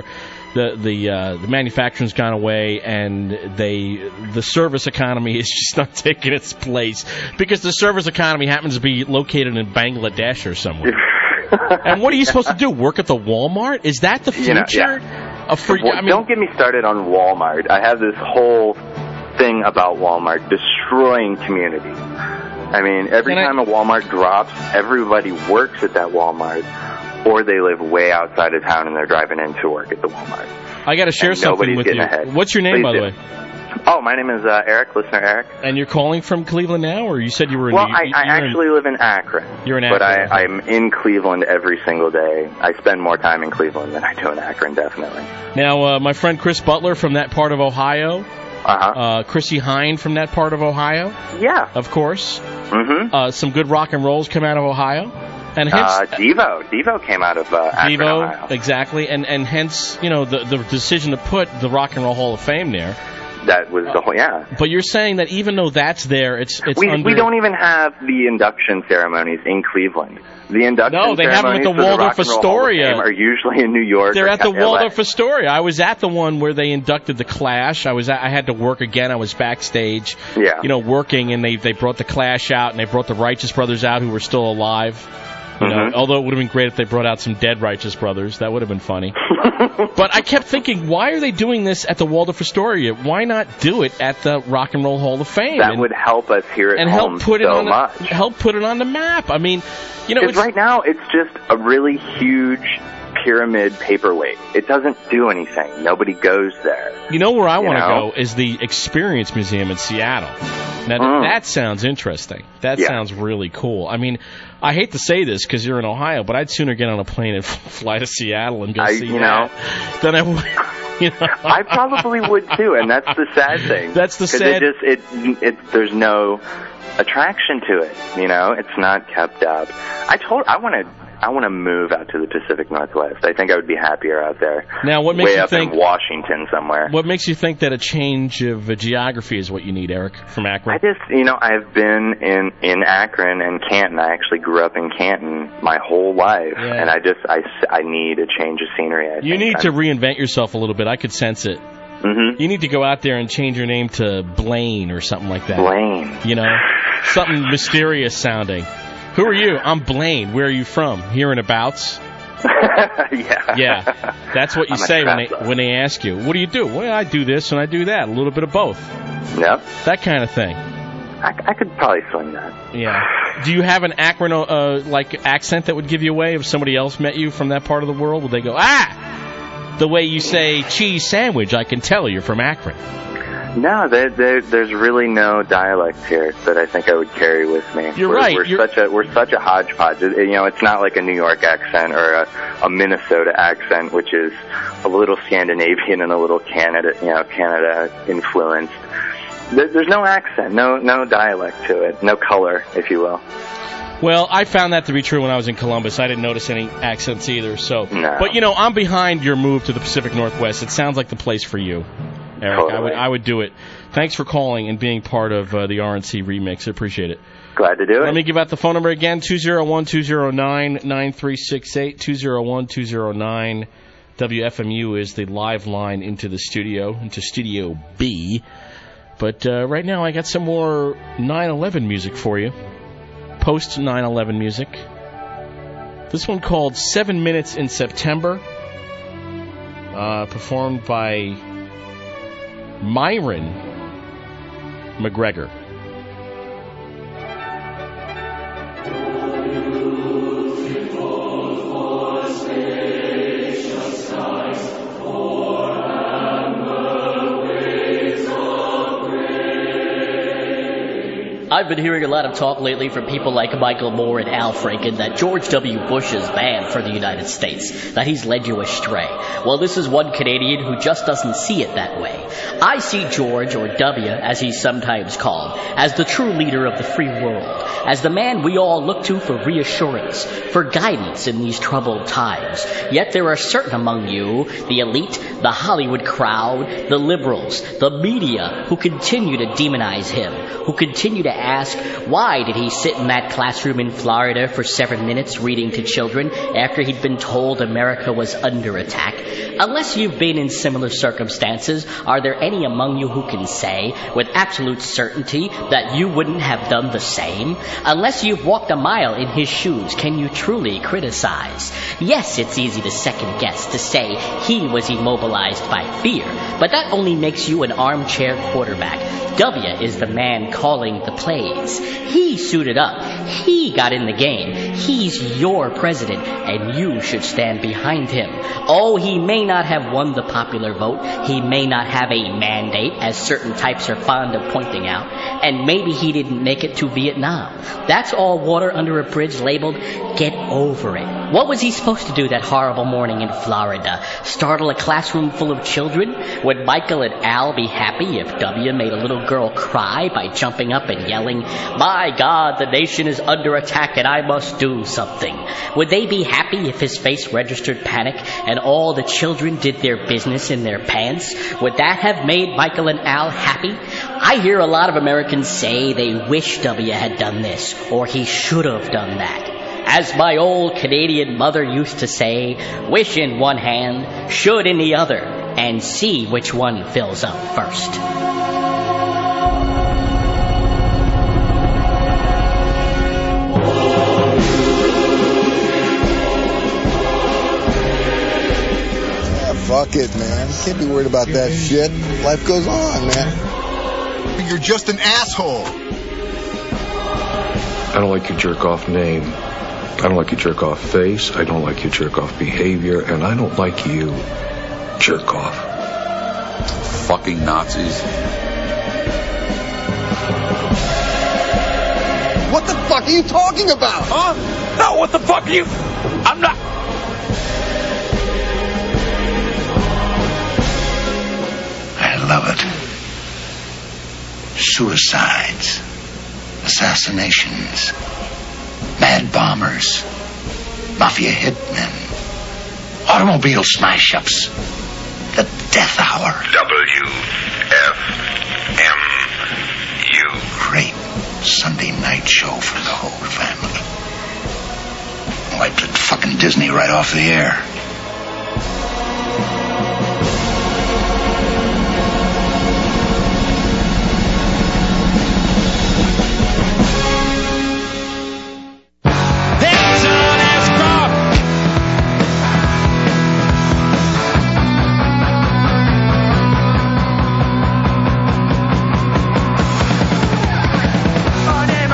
the the uh, the manufacturing's gone away, and they the service economy is just not taking its place because the service economy happens to be located in Bangladesh or somewhere. And what are you supposed to do? Work at the Walmart? Is that the future? You know, yeah. of free, well, I mean, don't get me started on Walmart. I have this whole thing about Walmart destroying communities. I mean, every time I, a Walmart drops, everybody works at that Walmart, or they live way outside of town and they're driving into work at the Walmart. I got to share and something with you. Ahead. What's your name, Please by do. the way? Oh, my name is uh, Eric, listener Eric. And you're calling from Cleveland now, or you said you were in... Well, New, I, I actually in, live in Akron. You're in Akron. But I, I'm in Cleveland every single day. I spend more time in Cleveland than I do in Akron, definitely. Now, uh, my friend Chris Butler from that part of Ohio... Uh-huh. Uh, Chrissy Hine from that part of Ohio. Yeah. Of course. Mm-hmm. Uh, some good rock and rolls come out of Ohio. And hence, uh, Devo. Devo came out of uh, Akron, Devo, Ohio. Exactly. And, and hence, you know, the, the decision to put the Rock and Roll Hall of Fame there. That was the whole, yeah. But you're saying that even though that's there, it's it's we, under... We don't even have the induction ceremonies in Cleveland. The induction no, they have them at the Waldorf the Astoria. Are usually in New York. They're or at the L A. Waldorf Astoria. I was at the one where they inducted the Clash. I was at, I had to work again. I was backstage, yeah. you know, working, and they they brought the Clash out, and they brought the Righteous Brothers out, who were still alive. You know, mm-hmm. although it would have been great if they brought out some dead Righteous Brothers. That would have been funny. But I kept thinking, why are they doing this at the Waldorf Astoria? Why not do it at the Rock and Roll Hall of Fame? That and, would help us here at and home help put so it on much. The, help put it on the map. I mean, you know, because right now it's just a really huge pyramid paperweight. It doesn't do anything. Nobody goes there. You know where I you want to know? go is the Experience Museum in Seattle. Now, mm. that sounds interesting. That yeah. sounds really cool. I mean, I hate to say this because you're in Ohio, but I'd sooner get on a plane and fly to Seattle and go I, see you that know, than I would. You know? I probably would too, and that's the sad thing. That's the sad. It just it it there's no attraction to it. You know, it's not kept up. I told I want to. I want to move out to the Pacific Northwest. I think I would be happier out there. Now, what makes way you up think in Washington somewhere? What makes you think that a change of uh, geography is what you need, Eric, from Akron? I just, you know, I've been in in Akron and Canton. I actually grew up in Canton my whole life, yeah. and I just I, I need a change of scenery. I you think. need I'm, to reinvent yourself a little bit. I could sense it. Mm-hmm. You need to go out there and change your name to Blaine or something like that. Blaine. You know, something mysterious sounding. Who are you? I'm Blaine. Where are you from? Here in abouts? yeah. Yeah. That's what you I'm say when they when they ask you. What do you do? Well, I do this and I do that. A little bit of both. Yep. That kind of thing. I, I could probably swing that. Yeah. Do you have an Akron uh, like accent that would give you away if somebody else met you from that part of the world? Would they go, ah? The way you say cheese sandwich, I can tell you're from Akron. No, there, there, there's really no dialect here that I think I would carry with me. You're we're, right. We're You're... such a we're such a hodgepodge. It, you know, it's not like a New York accent or a, a Minnesota accent, which is a little Scandinavian and a little Canada, you know, Canada influenced. There, there's no accent, no no dialect to it, no color, if you will. Well, I found that to be true when I was in Columbus. I didn't notice any accents either. So, no. But you know, I'm behind your move to the Pacific Northwest. It sounds like the place for you, Eric. Totally. I would I would do it. Thanks for calling and being part of uh, the R N C remix. I appreciate it. Glad to do it. Let me give out the phone number again: two zero one, two zero nine, nine three six eight, two zero one, two zero nine. W F M U is the live line into the studio, into Studio B. But uh, right now, I got some more nine eleven music for you. Post nine eleven music. This one called Seven Minutes in September, uh, performed by Myron McGregor. I've been hearing a lot of talk lately from people like Michael Moore and Al Franken that George W. Bush is bad for the United States, that he's led you astray. Well, this is one Canadian who just doesn't see it that way. I see George, or W, as he's sometimes called, as the true leader of the free world, as the man we all look to for reassurance, for guidance in these troubled times. Yet there are certain among you, the elite, the Hollywood crowd, the liberals, the media, who continue to demonize him, who continue to ask, why did he sit in that classroom in Florida for seven minutes reading to children after he'd been told America was under attack? Unless you've been in similar circumstances, are there any among you who can say with absolute certainty that you wouldn't have done the same? Unless you've walked a mile in his shoes, can you truly criticize? Yes, it's easy to second guess, to say he was immobilized by fear, but that only makes you an armchair quarterback. W is the man calling the plays. He suited up. He got in the game. He's your president, and you should stand behind him. Oh, he may not have won the popular vote. He may not have a mandate, as certain types are fond of pointing out. And maybe he didn't make it to Vietnam. That's all water under a bridge labeled, get over it. What was he supposed to do that horrible morning in Florida? Startle a classroom full of children? Would Michael and Al be happy if W made a little girl cry by jumping up and yelling, "My God, the nation is under attack and I must do something"? Would they be happy if his face registered panic and all the children did their business in their pants? Would that have made Michael and Al happy? I hear a lot of Americans say they wish W had done this, or he should have done that. As my old Canadian mother used to say, wish in one hand, should in the other, and see which one fills up first. Fuck it, man. You can't be worried about that shit. Life goes on, man. You're just an asshole. I don't like your jerk-off name. I don't like your jerk-off face. I don't like your jerk-off behavior. And I don't like you, jerk-off. Fucking Nazis. What the fuck are you talking about? Huh? No, what the fuck are you... I'm not... I love it. Suicides, assassinations, mad bombers, mafia hitmen, automobile smash-ups, the death hour. W F M U. Great Sunday night show for the whole family. Wiped at fucking Disney right off the air.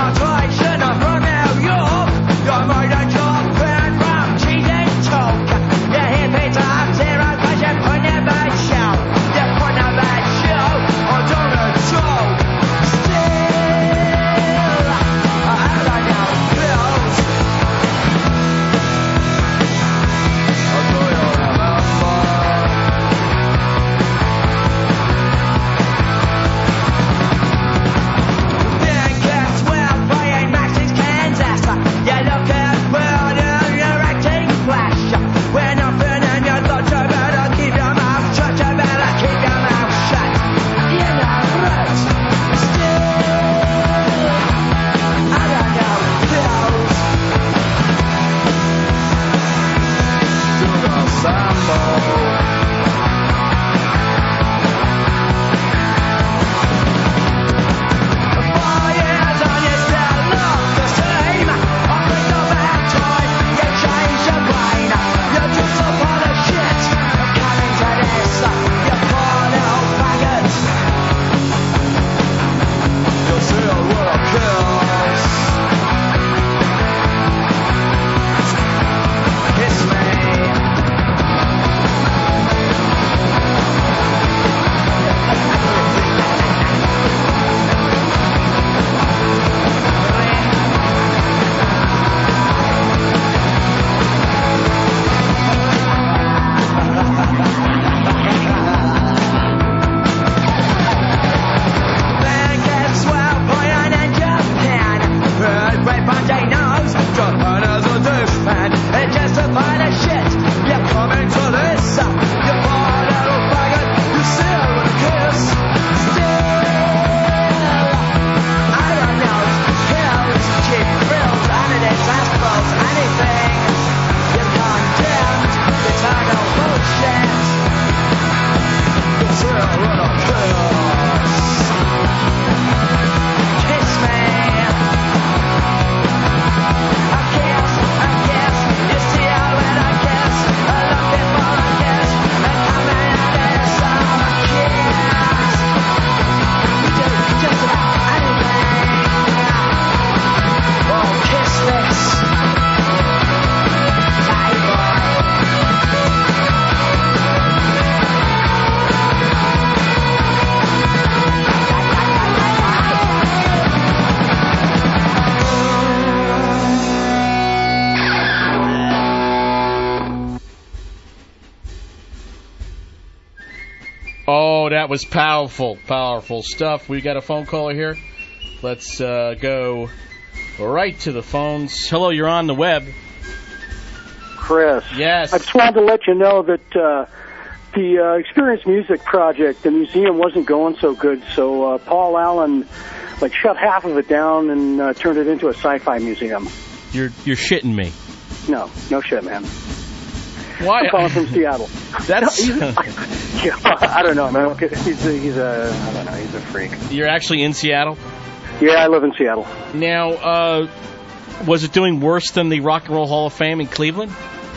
Talk. That was powerful, powerful stuff. We got a phone caller here. Let's uh, go right to the phones. Hello, you're on the web. Chris. Yes. I just wanted to let you know that uh, the uh, Experience Music Project, the museum wasn't going so good, so uh, Paul Allen like shut half of it down and uh, turned it into a sci-fi museum. You're you're shitting me. No, no shit, man. Why? I'm calling from Seattle. That's. yeah, I don't know, man. He's a, he's a I don't know. He's a freak. You're actually in Seattle? Yeah, I live in Seattle. Now, uh, was it doing worse than the Rock and Roll Hall of Fame in Cleveland?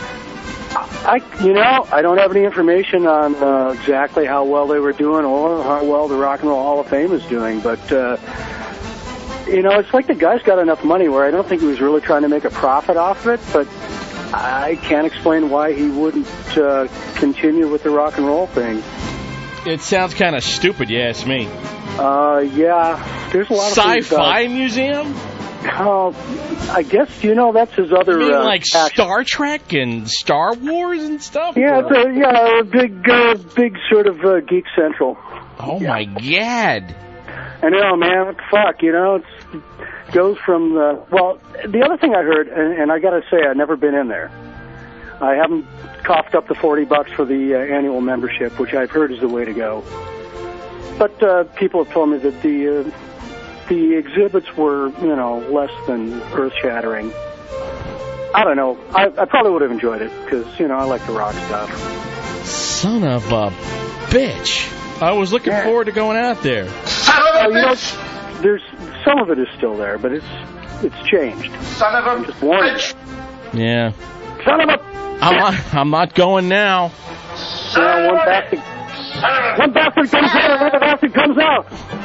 I, you know, I don't have any information on uh, exactly how well they were doing or how well the Rock and Roll Hall of Fame is doing, but, uh, you know, it's like the guy's got enough money where I don't think he was really trying to make a profit off of it, but I can't explain why he wouldn't uh, continue with the rock and roll thing. It sounds kind of stupid, you ask me. Uh, yeah, there's a lot of Sci-fi museum? Oh, I guess, you know, that's his other... You mean uh, like passion. Star Trek and Star Wars and stuff? Yeah, it's a, yeah, a big, uh, big sort of uh, Geek Central. Oh, yeah. My God. I know, man. What the fuck, you know? It's, it goes from the... Well, the other thing I heard, and, and I got to say, I've never been in there. I haven't coughed up the forty bucks for the uh, annual membership, which I've heard is the way to go. But uh, people have told me that the... Uh, The exhibits were, you know, less than earth-shattering. I don't know. I, I probably would have enjoyed it because, you know, I like the rock stuff. Son of a bitch. I was looking yeah. forward to going out there. Son of a uh, bitch! You know, there's, some of it is still there, but it's it's changed. Son of a I'm just warning. bitch! Yeah. Son of a... I'm not, I'm not going now. Son you know, one bastard, one bastard comes in, another bastard comes out.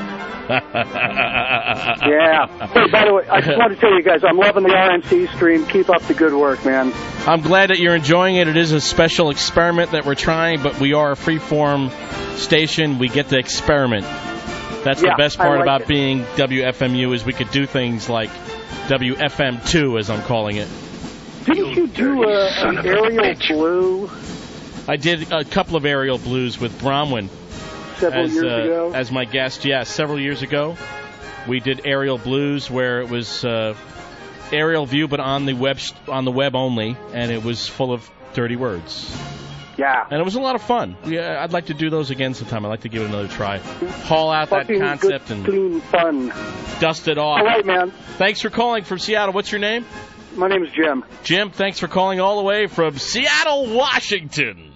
Yeah. Hey, by the way, I just wanted to tell you guys, I'm loving the R N C stream. Keep up the good work, man. I'm glad that you're enjoying it. It is a special experiment that we're trying, but we are a free-form station. We get to experiment. That's yeah, the best part like about it. being W F M U is we could do things like W F M two, as I'm calling it. Didn't you do uh, an aerial blue? I did a couple of aerial blues with Bronwyn. Several as, years uh, ago? As my guest, yeah, several years ago. We did aerial blues where it was uh, aerial view, but on the web on the web only, and it was full of dirty words. Yeah. And it was a lot of fun. Yeah, I'd like to do those again sometime. I'd like to give it another try. Haul out Fucking that concept good, and clean fun. Dust it off. All right, man. Thanks for calling from Seattle. What's your name? My name is Jim. Jim, thanks for calling all the way from Seattle, Washington.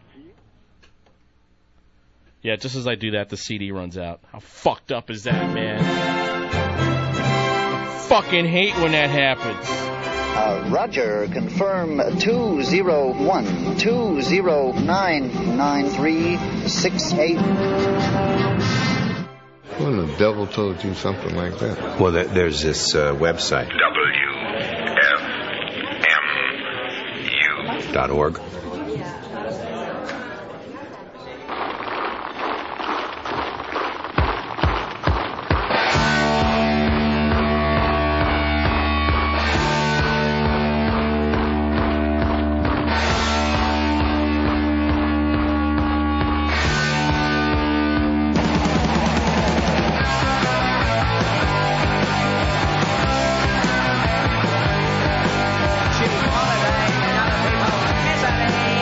Yeah, just as I do that, the C D runs out. How fucked up is that, man? I fucking hate when that happens. Uh, Roger, confirm two zero one two zero nine nine three six eight. When the devil told you something like that? Well, there's this uh, website. W F M U dot org. Holiday and other people are misery.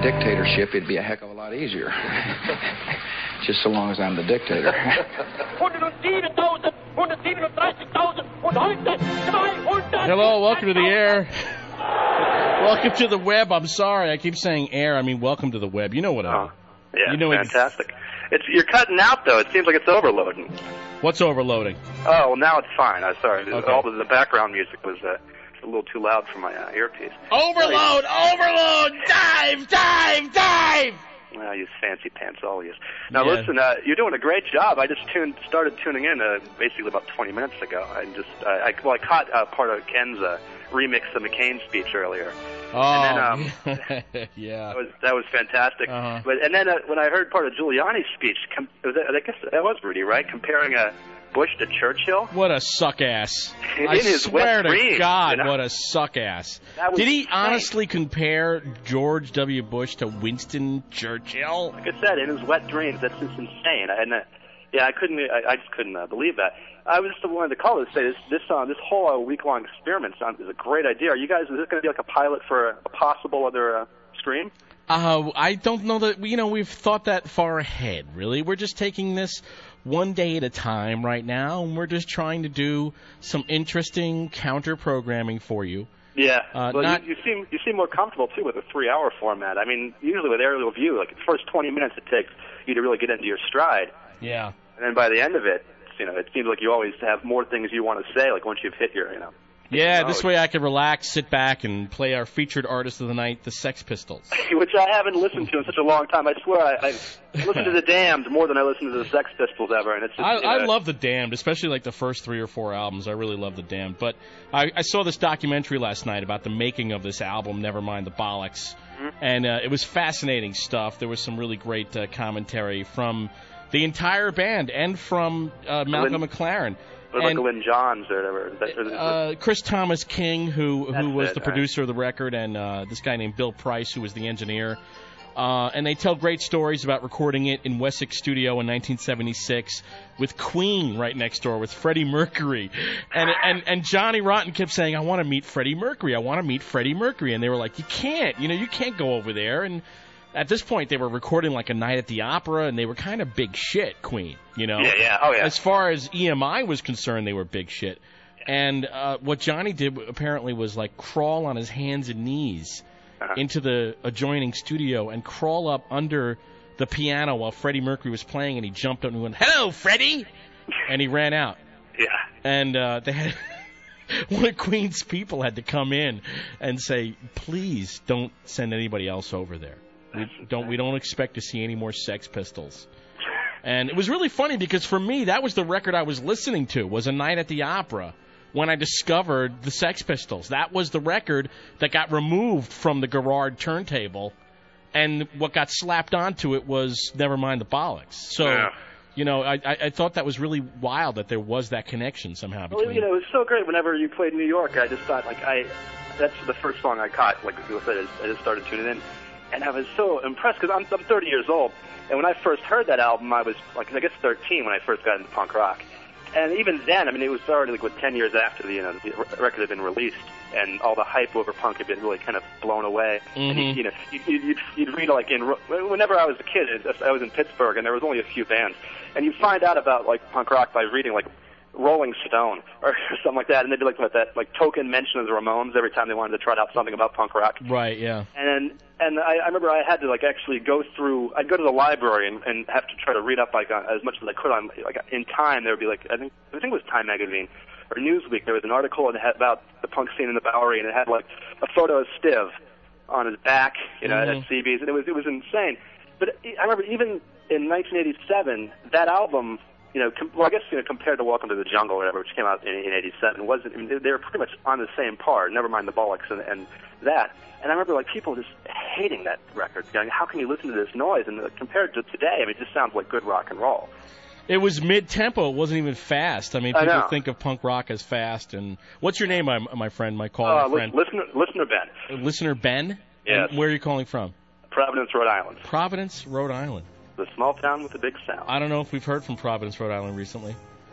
dictatorship, it'd be a heck of a lot easier. Just so long as I'm the dictator. Hello, welcome to the air. Welcome to the web. I'm sorry, I keep saying air. I mean, welcome to the web. You know what I mean. Oh, yeah, you know fantastic. It's, you're cutting out, though. It seems like it's overloading. What's overloading? Oh, well, now it's fine. I'm sorry. Okay. All the, the background music was uh, a little too loud for my uh, earpiece. Overload! Overload! Dive! Dive! Dive! Well, you fancy pants, all of you. Now, Yeah. listen, uh, you're doing a great job. I just tuned, started tuning in uh, basically about twenty minutes ago. I just, I, I, well, I caught uh, part of Ken's uh, remix of McCain's speech earlier. Oh, and then, um, yeah. That was, that was fantastic. Uh-huh. But and then uh, when I heard part of Giuliani's speech, com- was that, I guess that was Rudy, right? Comparing uh, Bush to Churchill. What a suck ass. In I his swear wet to dreams, God, you know? what a suck ass. That was Did he insane. honestly compare George W. Bush to Winston Churchill? Like I said, in his wet dreams, that's just insane. And uh, yeah, I couldn't, I, I just couldn't uh, believe that. I was just wanted to call to say this, this, uh, this whole uh, week-long experiment sounds is a great idea. Are you guys? Is this going to be like a pilot for a, a possible other uh, stream? Uh, I don't know that, you know, we've thought that far ahead, really. We're just taking this one day at a time right now, and we're just trying to do some interesting counter-programming for you. Yeah, Uh, well, not- you, you seem you seem more comfortable too with a three-hour format. I mean, usually with Aerial View, like the first twenty minutes it takes you to really get into your stride, Yeah. and then by the end of it, you know, it seems like you always have more things you want to say. Like once you've hit your, you know. Yeah, Oh, this way I can relax, sit back, and play our featured artist of the night, the Sex Pistols. Which I haven't listened to in such a long time. I swear I, I've listened to the Damned more than I listened to the Sex Pistols ever, and it's just, I, you know, I love The Damned, especially like the first three or four albums. I really love The Damned. But I, I saw this documentary last night about the making of this album, Nevermind the Bollocks, Mhm. and uh, it was fascinating stuff. There was some really great uh, commentary from the entire band and from uh, Malcolm Lynn- McLaren. What about And- Lynn Johns or whatever? Is that- is that- Uh, Chris Thomas King, who That's who was it, the all right. producer of the record, and uh, this guy named Bill Price, who was the engineer. Uh, and they tell great stories about recording it in Wessex Studio in nineteen seventy-six with Queen right next door, with Freddie Mercury. And and and Johnny Rotten kept saying, I want to meet Freddie Mercury. I want to meet Freddie Mercury. And they were like, you can't. You know, you can't go over there. And at this point, they were recording like a night at the opera, and they were kind of big shit, Queen, you know? Yeah, yeah, oh, yeah. As far as E M I was concerned, they were big shit. And uh, what Johnny did apparently was like crawl on his hands and knees Uh-huh. into the adjoining studio and crawl up under the piano while Freddie Mercury was playing, and he jumped up and went, "Hello, Freddie!" and he ran out. Yeah. And uh, they had one of Queen's people had to come in and say, "Please don't send anybody else over there. We don't we don't expect to see any more Sex Pistols." And it was really funny because for me, that was the record I was listening to, was A Night at the Opera, when I discovered the Sex Pistols. That was the record that got removed from the Garrard turntable, and what got slapped onto it was Nevermind the Bollocks. So, Yeah. you know, I, I I thought that was really wild that there was that connection somehow Well, between. you know, it was so great whenever you played New York. I just thought, like, I, that's the first song I caught. Like you said, I just- I just started tuning in, and I was so impressed because I'm, I'm thirty years old, and when I first heard that album, I was like, I guess thirteen when I first got into punk rock, and even then, I mean, it was already like what ten years after the you know the record had been released, and all the hype over punk had been really kind of blown away. And you, Mhm. you know, you'd, you'd, you'd read like in whenever I was a kid, I was in Pittsburgh, and there was only a few bands, and you'd find out about like punk rock by reading like Rolling Stone or something like that, and they'd do like what, that like token mention of the Ramones every time they wanted to trot out something about punk rock. Right, yeah. And and I, I remember I had to like actually go through. I'd go to the library and, and have to try to read up like on, as much as I could on like in Time. There would be like I think I think it was Time magazine or Newsweek. There was an article and it had about the punk scene in the Bowery, and it had like a photo of Stiv on his back, you know, Mhm. at C B's, and it was it was insane. But I remember even in nineteen eighty-seven, that album. You know, com- well, I guess you know, compared to Welcome to the Jungle or whatever, which came out in, in eighty-seven, wasn't. I mean, they, they were pretty much on the same par. Never mind the Bollocks and, and that. And I remember like people just hating that record. Going, how can you listen to this noise? And uh, compared to today, I mean, it just sounds like good rock and roll. It was mid-tempo. It wasn't even fast. I mean, I people know. think of punk rock as fast. And what's your name, my, my friend, my caller Uh, li- friend? listener, listener Ben, Listener Ben? Yes. And where are you calling from? Providence, Rhode Island, Providence, Rhode Island. the small town with the big sound. I don't know if we've heard from Providence, Rhode Island recently.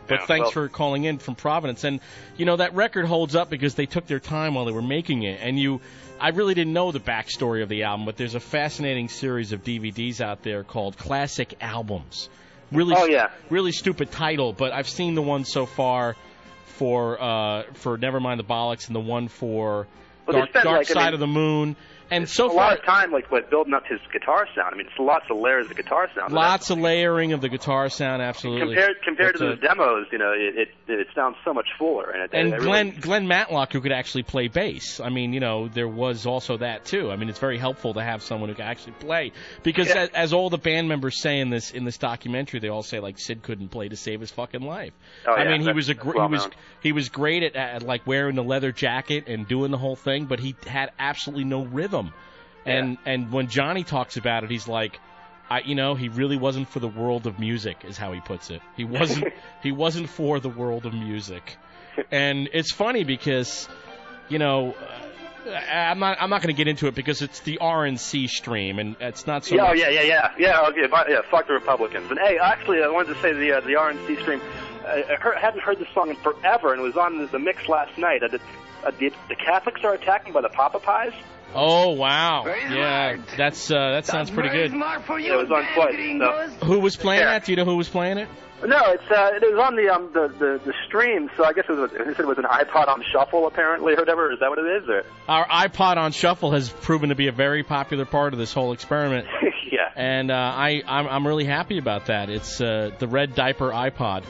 But Yeah, thanks well- for calling in from Providence. And, you know, that record holds up because they took their time while they were making it. And you, I really didn't know the backstory of the album, but there's a fascinating series of D V Ds out there called Classic Albums. Really, Oh, yeah. really stupid title, but I've seen the one so far for uh, for Nevermind the Bollocks and the one for Well, they Dark, spent, Dark like, I Side mean, of the Moon. And a so lot far, of time, like, what, building up his guitar sound. I mean, it's lots of layers of guitar sound. lots of layering of the guitar sound, absolutely. Compared compared But, to uh, the demos, you know, it, it it sounds so much fuller. And, it, And it Glenn really, Glenn Matlock, who could actually play bass. I mean, you know, there was also that too. I mean, it's very helpful to have someone who can actually play because, Yeah. as, as all the band members say in this in this documentary, they all say like Sid couldn't play to save his fucking life. Oh, I yeah, mean, he that's- was a that's gr- he well was known. he was great at, at like wearing the leather jacket and doing the whole thing, but he had absolutely no rhythm. And and when Johnny talks about it, he's like, I you know, he really wasn't for the world of music, is how he puts it. He wasn't he wasn't for the world of music. And it's funny because, you know, uh, I'm not I'm not going to get into it because it's the R N C stream and it's not so yeah, oh, much. yeah, yeah, yeah, yeah. Okay, but, yeah. Fuck the Republicans. And hey, actually, I wanted to say the uh, the R N C stream. I, I heard, hadn't heard this song in forever, and it was on the, the mix last night. Uh, the, uh, the, the Catholics are attacking by the Papa Pies. Oh wow, yeah, that's uh, that sounds pretty good. Yeah, it was on twice. So. Who was playing Yeah. that? Do you know who was playing it? No, it's uh, it was on the um the, the the stream. So I guess it was a, it was an iPod on shuffle apparently or whatever. Is that what it is? Or Our iPod on shuffle has proven to be a very popular part of this whole experiment. yeah. And uh, I I'm, I'm really happy about that. It's uh, the red diaper iPod,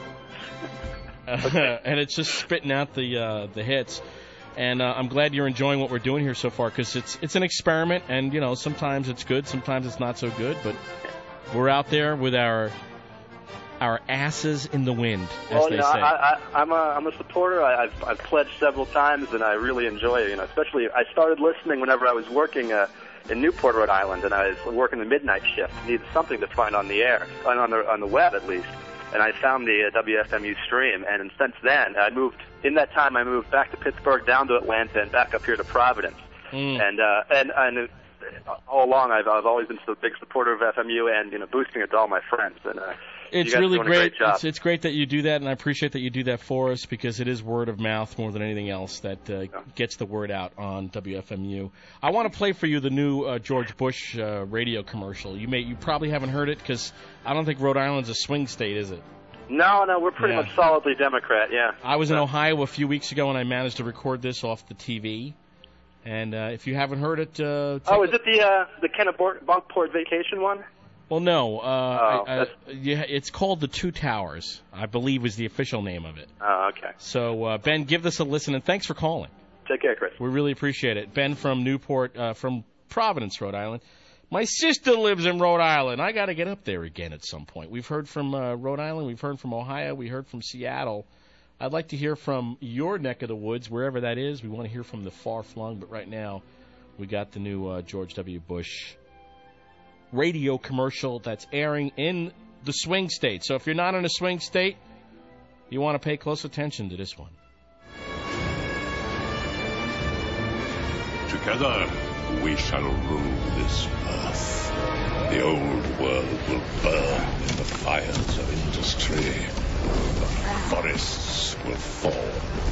and it's just spitting out the uh, the hits. And uh, I'm glad you're enjoying what we're doing here so far because it's it's an experiment, and you know sometimes it's good, sometimes it's not so good, but we're out there with our our asses in the wind, as Well, they you know, say. I, I, I'm a I'm a supporter. I, I've I've pledged several times, and I really enjoy it. You know, especially I started listening whenever I was working uh, in Newport, Rhode Island, and I was working the midnight shift. Needed something to find on the air, on on the on the web at least. And I found the uh, W F M U stream, and since then I moved. In that time, I moved back to Pittsburgh, down to Atlanta, and back up here to Providence. Mm. And uh, and and uh, all along, I've I've always been a big supporter of F M U, and you know, boosting it to all my friends. And uh, you It's guys are really doing a great. great job. It's, it's great that you do that, and I appreciate that you do that for us because it is word of mouth more than anything else that uh, gets the word out on W F M U. I want to play for you the new uh, George Bush uh, radio commercial. You may you probably haven't heard it because I don't think Rhode Island's a swing state, is it? No, no, we're pretty Yeah. much solidly Democrat, yeah. I was in Ohio a few weeks ago, and I managed to record this off the T V. And uh, if you haven't heard it, uh, take Oh, a- is it the uh, the Kennebunkport vacation one? well, no, uh, Oh, I, I, yeah, it's called the Two Towers, I believe, was the official name of it. Oh, okay. So, uh, Ben, give this a listen, and thanks for calling. Take care, Chris. We really appreciate it. Ben from Newport, uh, from Providence, Rhode Island. My sister lives in Rhode Island. I got to get up there again at some point. We've heard from uh, Rhode Island. We've heard from Ohio. We heard from Seattle. I'd like to hear from your neck of the woods, wherever that is. We want to hear from the far-flung, but right now we got the new uh, George W. Bush radio commercial that's airing in the swing state. So if you're not in a swing state, you want to pay close attention to this one. Together we shall rule this earth. The old world will burn in the fires of industry. The forests will fall.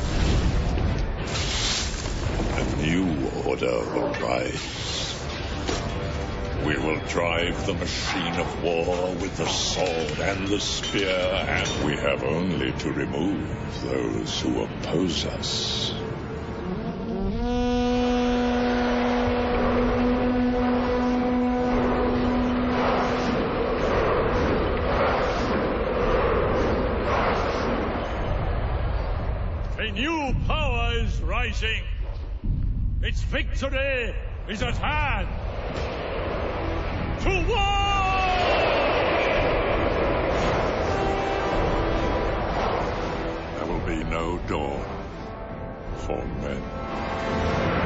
A new order will rise. We will drive the machine of war with the sword and the spear, and we have only to remove those who oppose us. A new power is rising. Its victory is at hand. To war! There will be no dawn for men.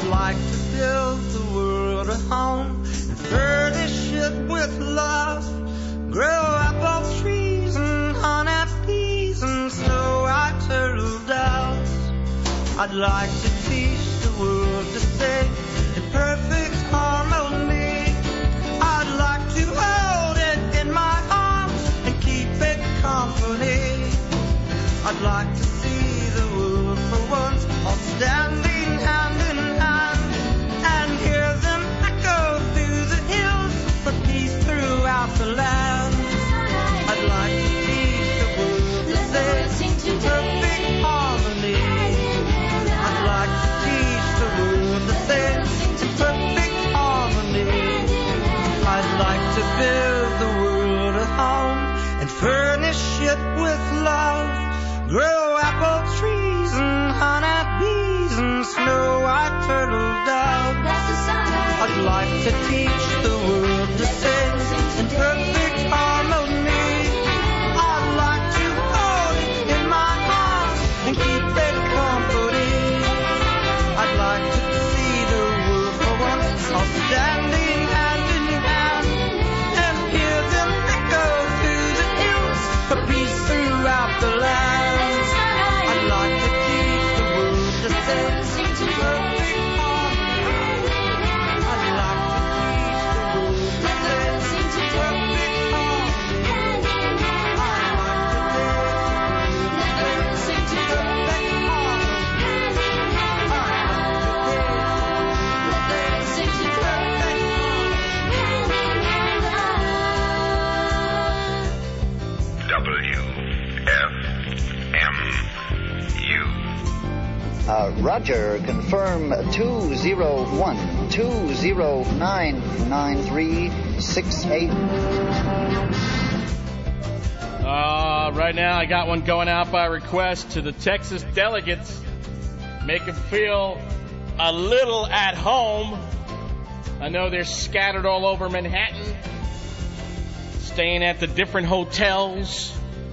I'd like to build the world a home and furnish it with love. Grow apple trees and honey bees and snow-white turtle doves. I'd like to teach the world to sing in perfect harmony. I'd like to hold it in my arms and keep it company. I'd like to see the world for once all standing hand in hand and hear them echo through the hills for peace throughout the land. I'd like to teach the world to sing in perfect harmony. I'd like to teach the world to sing in perfect harmony. I'd like to build the world a home and furnish it with love. Grow apple trees and honey bees and snow-white turtle doves. I'd like to teach the world to sing in perfect harmony. I'd like to hold it in my arms and keep it company. I'd like to see the world for once all standing hand in hand and hear them echo through the hills for peace throughout the land. I'd like to teach the world to sing to perfect harmony. I'd like to teach the world to sing to perfect harmony. I'd like to sing to perfect harmony. I'd like to sing to perfect harmony. W F M U. Uh, Roger, confirm two zero one two zero nine nine three six eight. Uh, right now, I got one going out by request to the Texas delegates. Make them feel a little at home. I know they're scattered all over Manhattan, staying at the different hotels,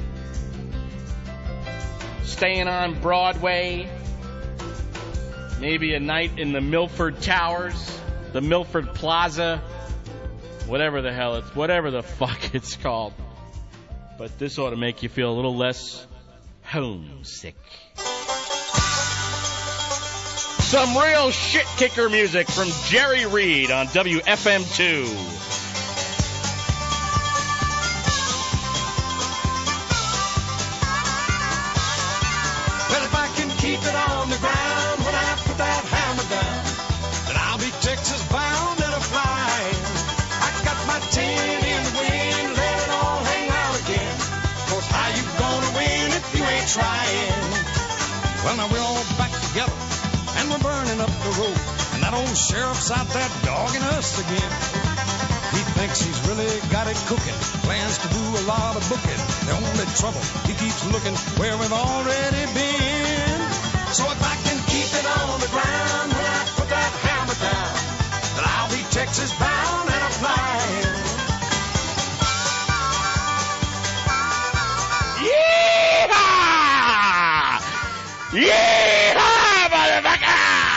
staying on Broadway, maybe a night in the Milford Towers, the Milford Plaza, whatever the hell it's, whatever the fuck it's called. But this ought to make you feel a little less homesick. Some real shit kicker music from Jerry Reed on W F M two. Well, if I can keep it on the ground when I put that hammer down, then I'll be Texas bound and a flying. I got my tin in the wind, let it all hang out again. Cause how you gonna win if you ain't trying? Well, now we're all back together and we're burning up the road, and that old sheriff's out there dogging us again. He thinks he's really got it cooking, plans to do a lot of booking. The only trouble, he keeps looking where we've already been. So if I can keep it on the ground when I put that hammer down, then I'll be Texas bound and a flying. Yeehaw! Yeehaw, motherfucker!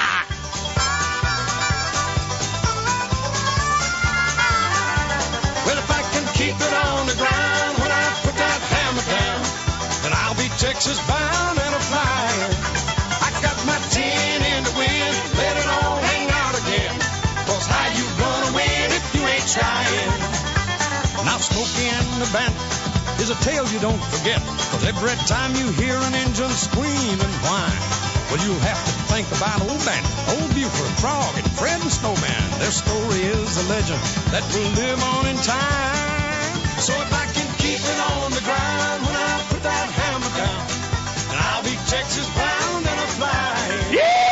Well, if I can keep it on the ground when I put that hammer down, then I'll be Texas bound and a flying. I got my tin in the wind, let it all hang out again. Cause how you gonna win if you ain't trying? Now Smokey and the Bandit is a tale you don't forget, cause every time you hear an engine scream and whine, well, you'll have to think about old Bandit, old Buford, Frog, and Fred and Snowman. Their story is a legend that will live on in time. So if I can keep it on the ground when I put that hammer down, then I'll be Texas bound and a flying.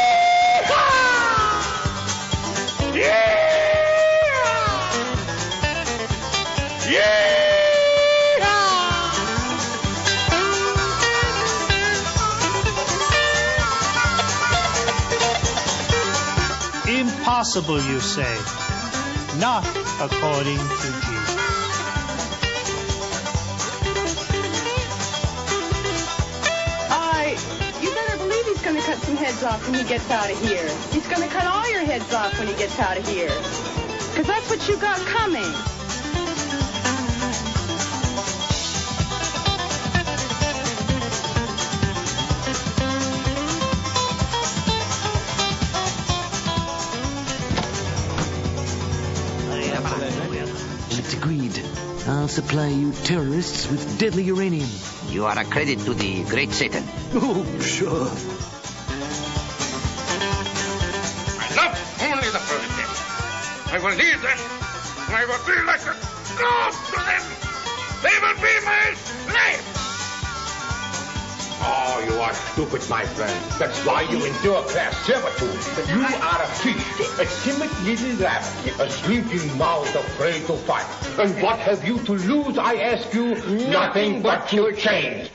Yeehaw! Yeah! Yeah! Impossible, you say? Not according to Jesus. I, you better believe he's going to come cut some heads off when he gets out of here. He's gonna cut all your heads off when he gets out of here. Because that's what you got coming. It's agreed. I'll supply you terrorists with deadly uranium. You are a credit to the great Satan. Oh, sure. I love only the positive. I will lead them. I will be like a god to them. They will be my slaves. Oh, you are stupid, my friend. That's why you endure class servitude. You are a fish, a timid little rabbit, a sleeping mouse afraid to fight. And what have you to lose, I ask you? Nothing but your chains.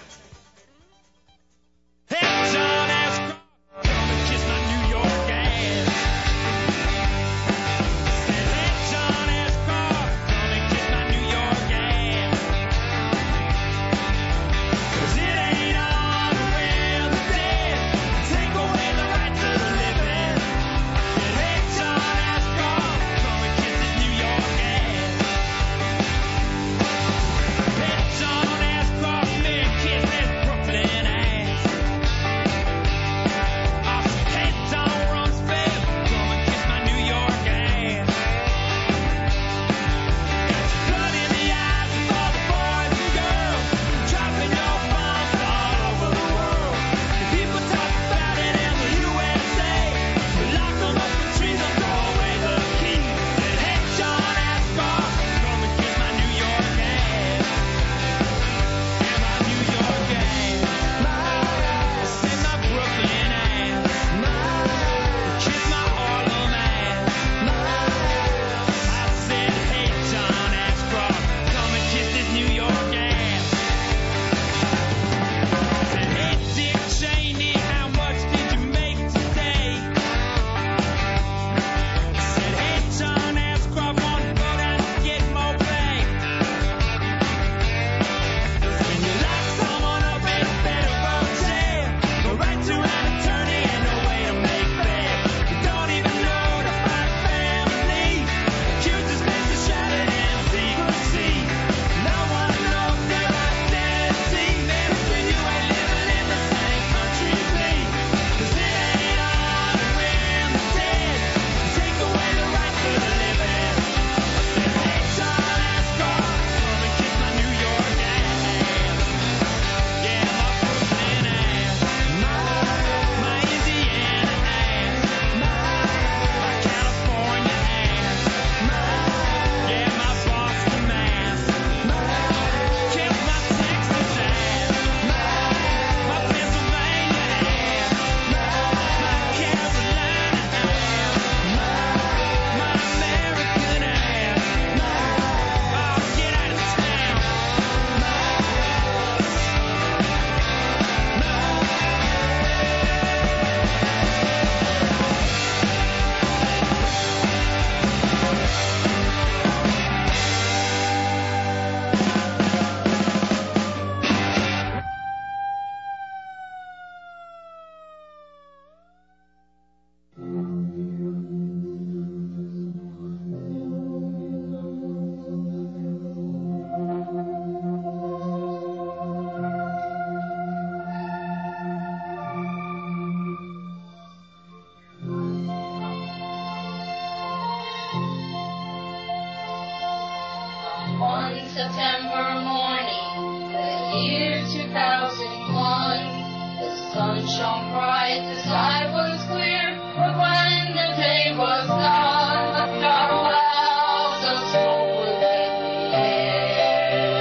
September morning, the year two thousand one. The sun shone bright, the sky was clear, but when the day was done, the dark clouds of smoke were in the air,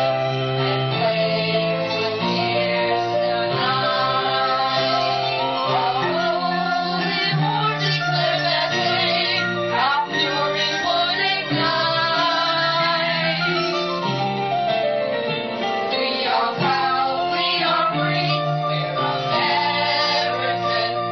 and flames would pierce the night. The holy war declared that day, how fury would ignite. We are proud, we are free, we're American.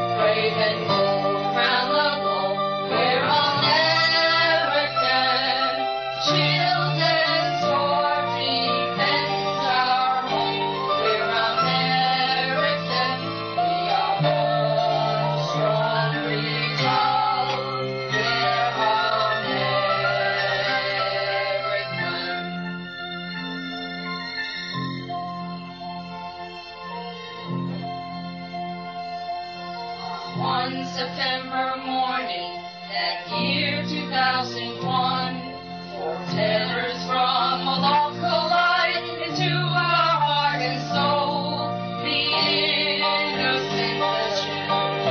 One September morning, that year two thousand one, four tethers from a love collide into our heart and soul. The innocent children,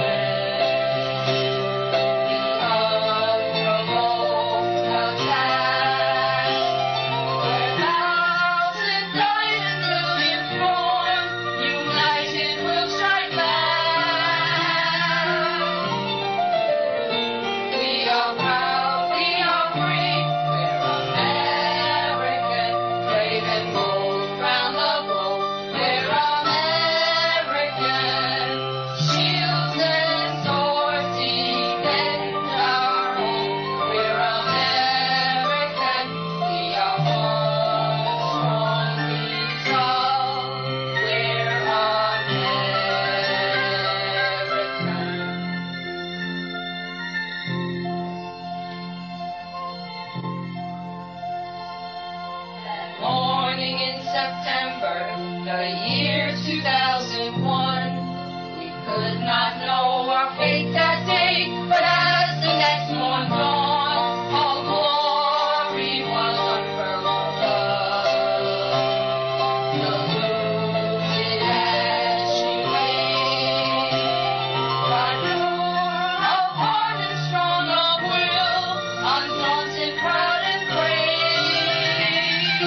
the unprovoked attack, where vows and died and millions born, united we'll strike back. We are proud, we are free, we're American, brave and bold round the globe. We're American, shields and swords defend our home. We're American, we are one strong resolve. We're That morning in September, the year two thousand one, we could not know our fate that day, but as the next morn dawned, all glory was unfurled above. The looted as she waved, our roar of heart and strong of will, undaunted, proud and brave.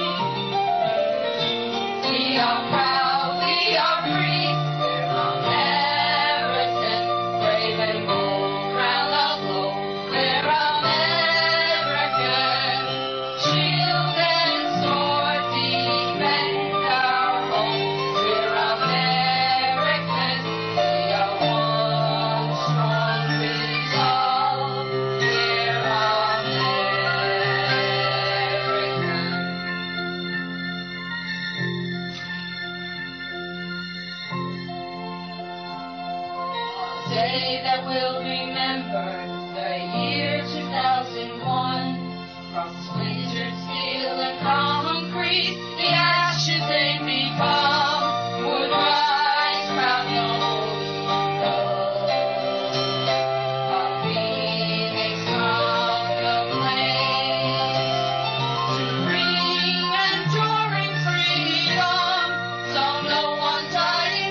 We are proud, we are free, we're American, brave and bold round the globe. We're American, shield and sword defend our home. We're American, we are one strong resolve. We're A day that we'll remember, the year two thousand one. From splintered steel and concrete, the ashes they become would rise proud a phoenix from the flames to bring enduring freedom, so no one died in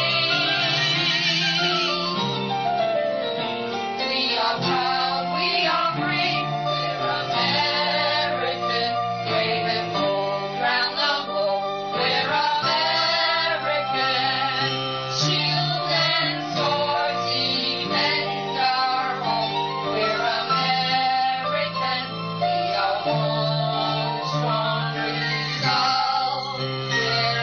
vain. We are proud, we are free, we're American, brave and bold round the globe. We're American, shield and sword defend our home. We're American, we are one strong resolve. We're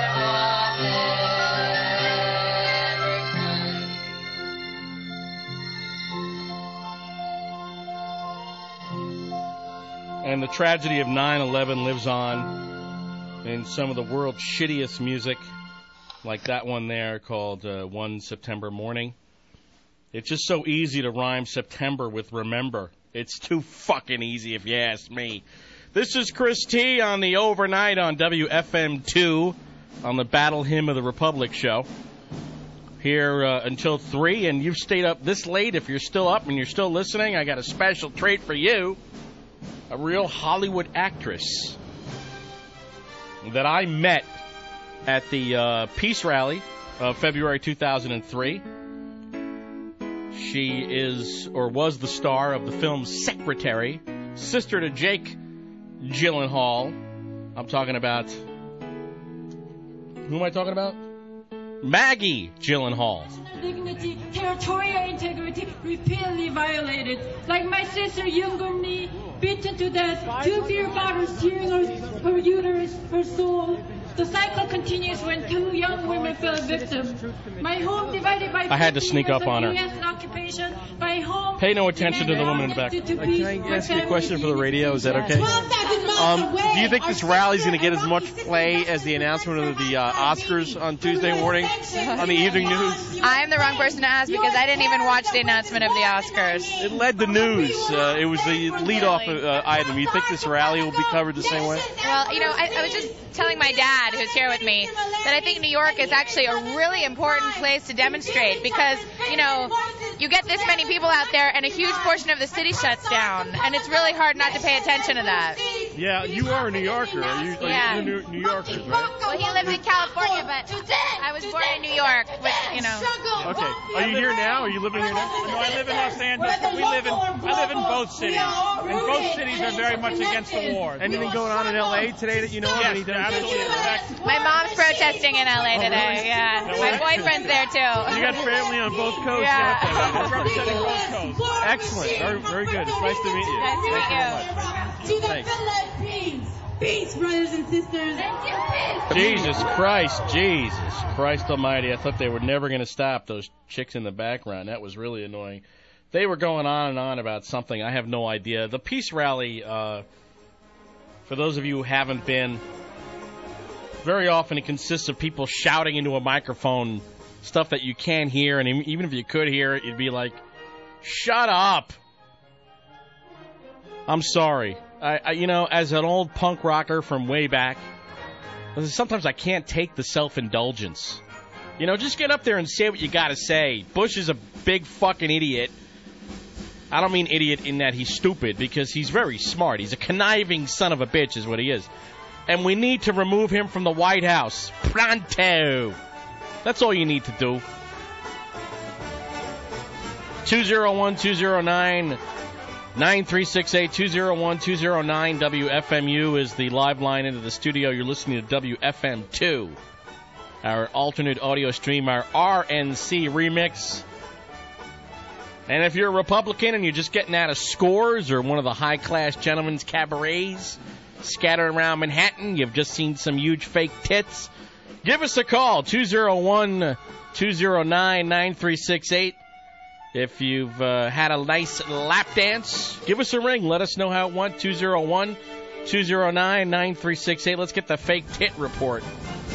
And the tragedy of nine eleven lives on in some of the world's shittiest music, like that one there called uh, One September Morning. It's just so easy to rhyme September with remember. It's too fucking easy if you ask me. This is Chris T on the Overnight on W F M two on the Battle Hymn of the Republic show. Here uh, until three, and you've stayed up this late. If you're still up and you're still listening, I got a special treat for you. A real Hollywood actress that I met at the uh, Peace Rally of February two thousand three. She is, or was the star of the film Secretary, sister to Jake Gyllenhaal. I'm talking about... Who am I talking about? Maggie Gyllenhaal. Dignity, territorial integrity repeatedly violated. Like my sister Youngam Lee, beaten to death, two beer bottles tearing her, her uterus, her soul. The cycle continues when two young women fell victim. My home divided by I had to sneak up on her. U S occupation. My home Pay no attention to the woman in the back. to, to Uh, can I ask you a question for the radio? Is that okay? Um, do you think this rally is going to get as much play as the announcement of the uh, Oscars on Tuesday morning on the evening news? I'm the wrong person to ask because I didn't even watch the announcement of the Oscars. It led the news. Uh, it was the lead-off uh, item. You think this rally will be covered the same way? Well, you know, I, I was just telling my dad dad, who's here with me, that I think New York is actually a really important place to demonstrate because, you know, you get this many people out there and a huge portion of the city shuts down, and it's really hard not to pay attention to that. Yeah, you are a New Yorker. Are you, are Yeah. you New, New Yorkers, right? Well, he lives in California, but I was born in New York, with, you know. Okay. Are you here now? Are you living here now? No, I live in Los Angeles, but we live in I live in both cities, and both cities are very much against the war. Anything going on in L A today that you know of? Yes, Any demonstrations? absolutely. In fact, My mom's protesting in L A Oh, today. really? Yeah, No, my that's boyfriend's there too. You got family on both coasts? Yeah. Okay. representing both coasts. Excellent. Very, very good. It's nice to meet you. Nice to meet Thank you. very much. To the Thanks. Philippines. Peace, brothers and sisters. Jesus Christ, Jesus Christ almighty. I thought they were never going to stop, those chicks in the background. That was really annoying. They were going on and on about something. I have no idea. The peace rally, uh, for those of you who haven't been, very often it consists of people shouting into a microphone stuff that you can't hear, and even if you could hear it, you'd be like, shut up. I'm sorry. I, I, you know, as an old punk rocker from way back, sometimes I can't take the self-indulgence. You know, just get up there and say what you got to say. Bush is a big fucking idiot. I don't mean idiot in that he's stupid, because he's very smart. He's a conniving son of a bitch is what he is. And we need to remove him from the White House. Pronto. That's all you need to do. two oh one, two oh nine, nine three six eight, two oh one, two oh nine W F M U is the live line into the studio. You're listening to W F M two, our alternate audio stream, our R N C remix. And if you're a Republican and you're just getting out of Scores or one of the high-class gentlemen's cabarets scattered around Manhattan, you've just seen some huge fake tits, give us a call, two oh one, two oh nine, nine three six eight. If you've uh, had a nice lap dance, give us a ring. Let us know how it went, two oh one, two oh nine, nine three six eight. Let's get the fake tit report.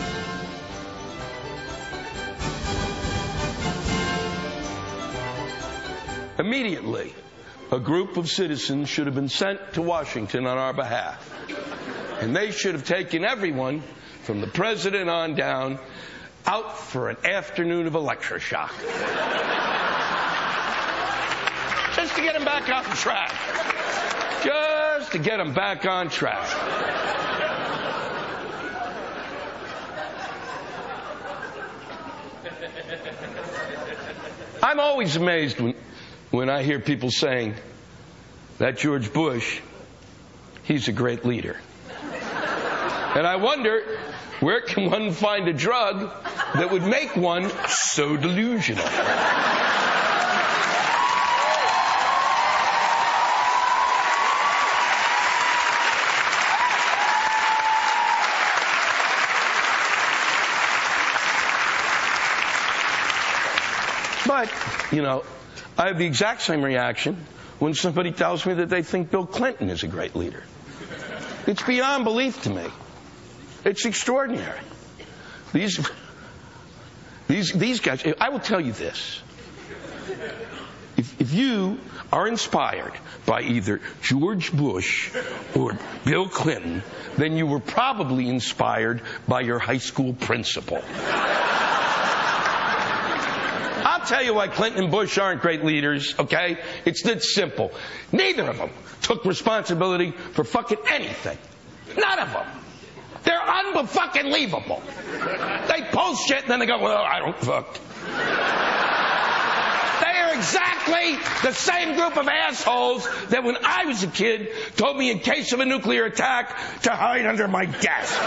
Immediately, a group of citizens should have been sent to Washington on our behalf. And they should have taken everyone, from the president on down, out for an afternoon of electroshock. Just to get them back on track. Just to get them back on track. I'm always amazed when, when I hear people saying that George Bush, he's a great leader. And I wonder, where can one find a drug that would make one so delusional? But, you know, I have the exact same reaction when somebody tells me that they think Bill Clinton is a great leader. It's beyond belief to me. It's extraordinary. These, these, these guys, I will tell you this. If, if you are inspired by either George Bush or Bill Clinton, then you were probably inspired by your high school principal. I'll tell you why Clinton and Bush aren't great leaders, okay? It's that simple. Neither of them took responsibility for fucking anything. None of them. They're unfucking-leavable. They post shit and then they go, well, I don't fuck. They are exactly the same group of assholes that when I was a kid told me in case of a nuclear attack to hide under my desk.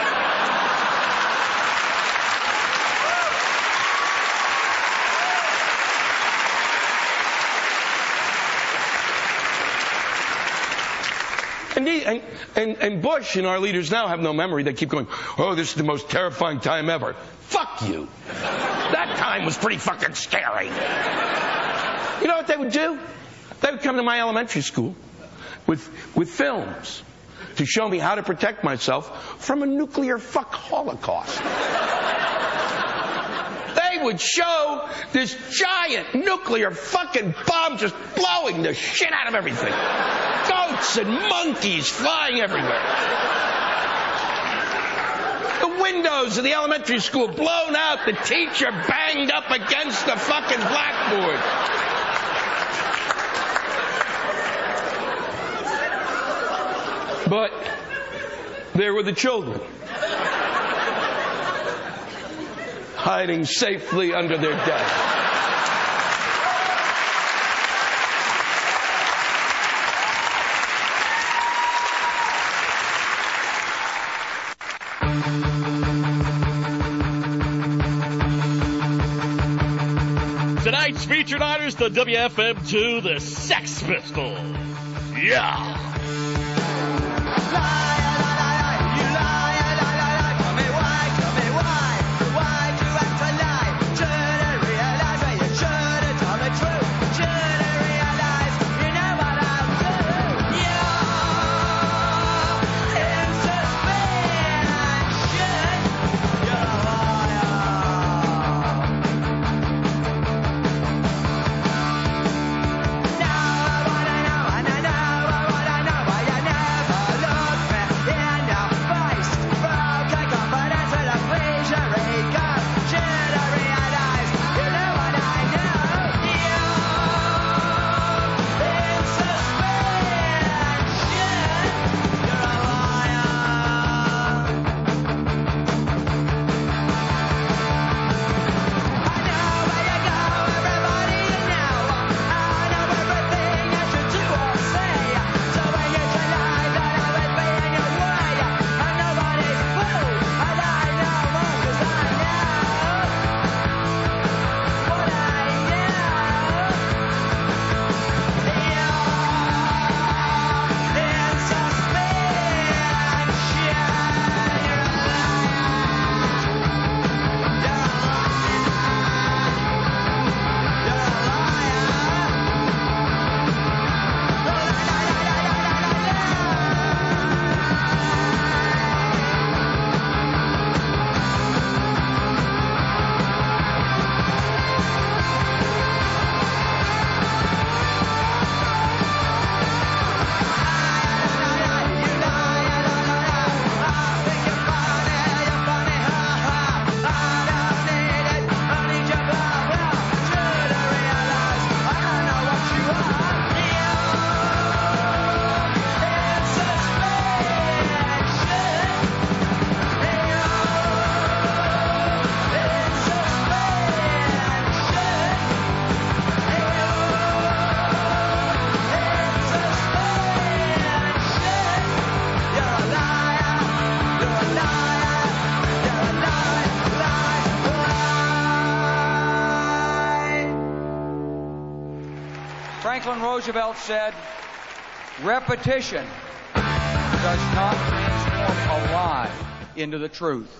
And, and, and, and Bush and our leaders now have no memory. They keep going, oh, this is the most terrifying time ever. Fuck you. That time was pretty fucking scary. You know what they would do? They would come to my elementary school with, with films to show me how to protect myself from a nuclear fuck holocaust. They would show this giant nuclear fucking bomb just blowing the shit out of everything. Goats and monkeys flying everywhere. The windows of the elementary school blown out. The teacher banged up against the fucking blackboard. But there were the children, hiding safely under their desks. Tonight's featured artist, the W F M two, the Sex Pistols. Yeah. Franklin Roosevelt said, repetition does not transform a lie into the truth.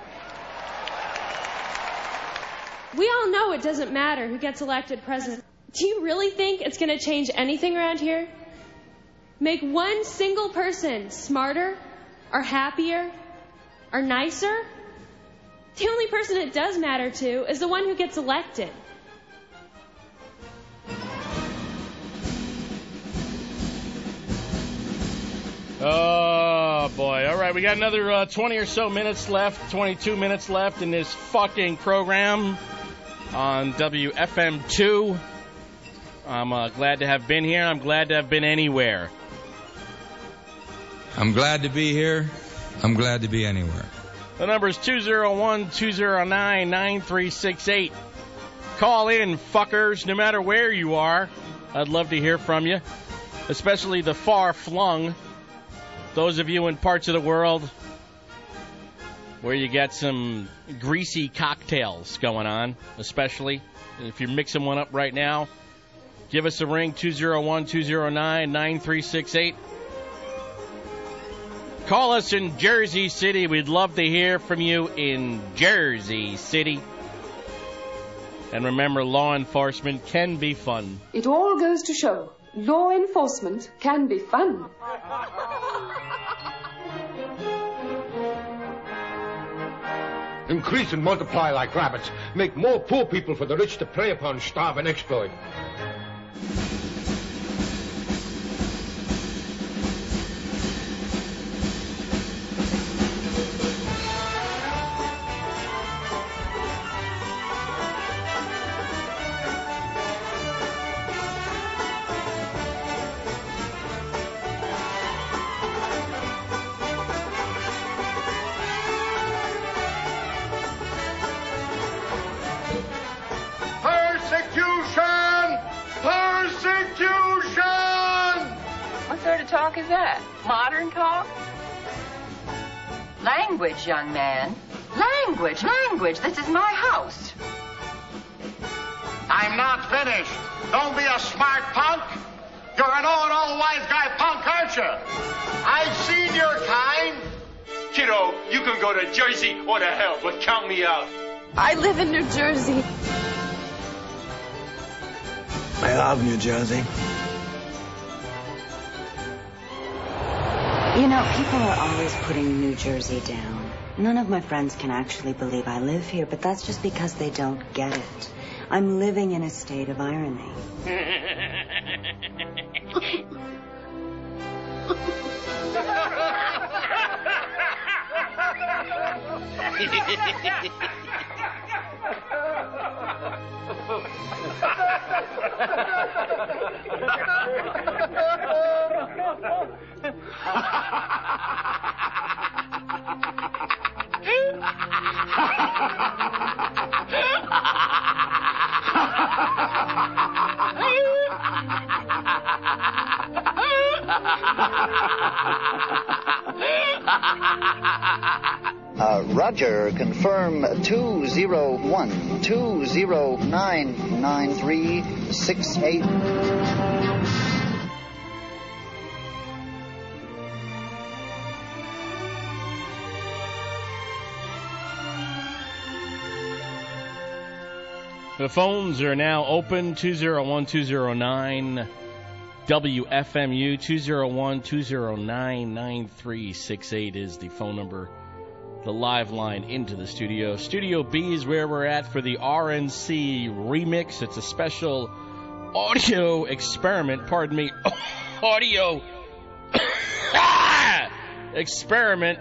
We all know it doesn't matter who gets elected president. Do you really think it's going to change anything around here? Make one single person smarter, or happier, or nicer? The only person it does matter to is the one who gets elected. Oh, boy. All right, we got another uh, twenty or so minutes left, twenty-two minutes left in this fucking program on W F M two. I'm uh, glad to have been here. I'm glad to have been anywhere. I'm glad to be here. I'm glad to be anywhere. The number is two oh one, two oh nine, nine three six eight. Call in, fuckers, no matter where you are. I'd love to hear from you, especially the far-flung. Those of you in parts of the world where you got some greasy cocktails going on, especially if you're mixing one up right now, give us a ring, two oh one, two oh nine, nine three six eight. Call us in Jersey City. We'd love to hear from you in Jersey City. And remember, law enforcement can be fun. It all goes to show, law enforcement can be fun. Increase and multiply like rabbits. Make more poor people for the rich to prey upon, starve, and exploit. talk is that? Modern talk? Language, young man. Language, language. This is my house. I'm not finished. Don't be a smart punk. You're an old, old wise guy punk, aren't you? I've seen your kind. Kiddo, you can go to Jersey or to hell, but count me out. I live in New Jersey. I love New Jersey. You know, people are always putting New Jersey down. None of my friends can actually believe I live here, but that's just because they don't get it. I'm living in a state of irony. Uh, Roger, confirm two zero one two zero nine nine three six eight. The phones are now open. two zero one two zero nine W F M U. two zero one two zero nine nine three six eight is the phone number. The live line into the studio. Studio B is where we're at for the R N C remix. It's a special audio experiment. Pardon me. Audio experiment.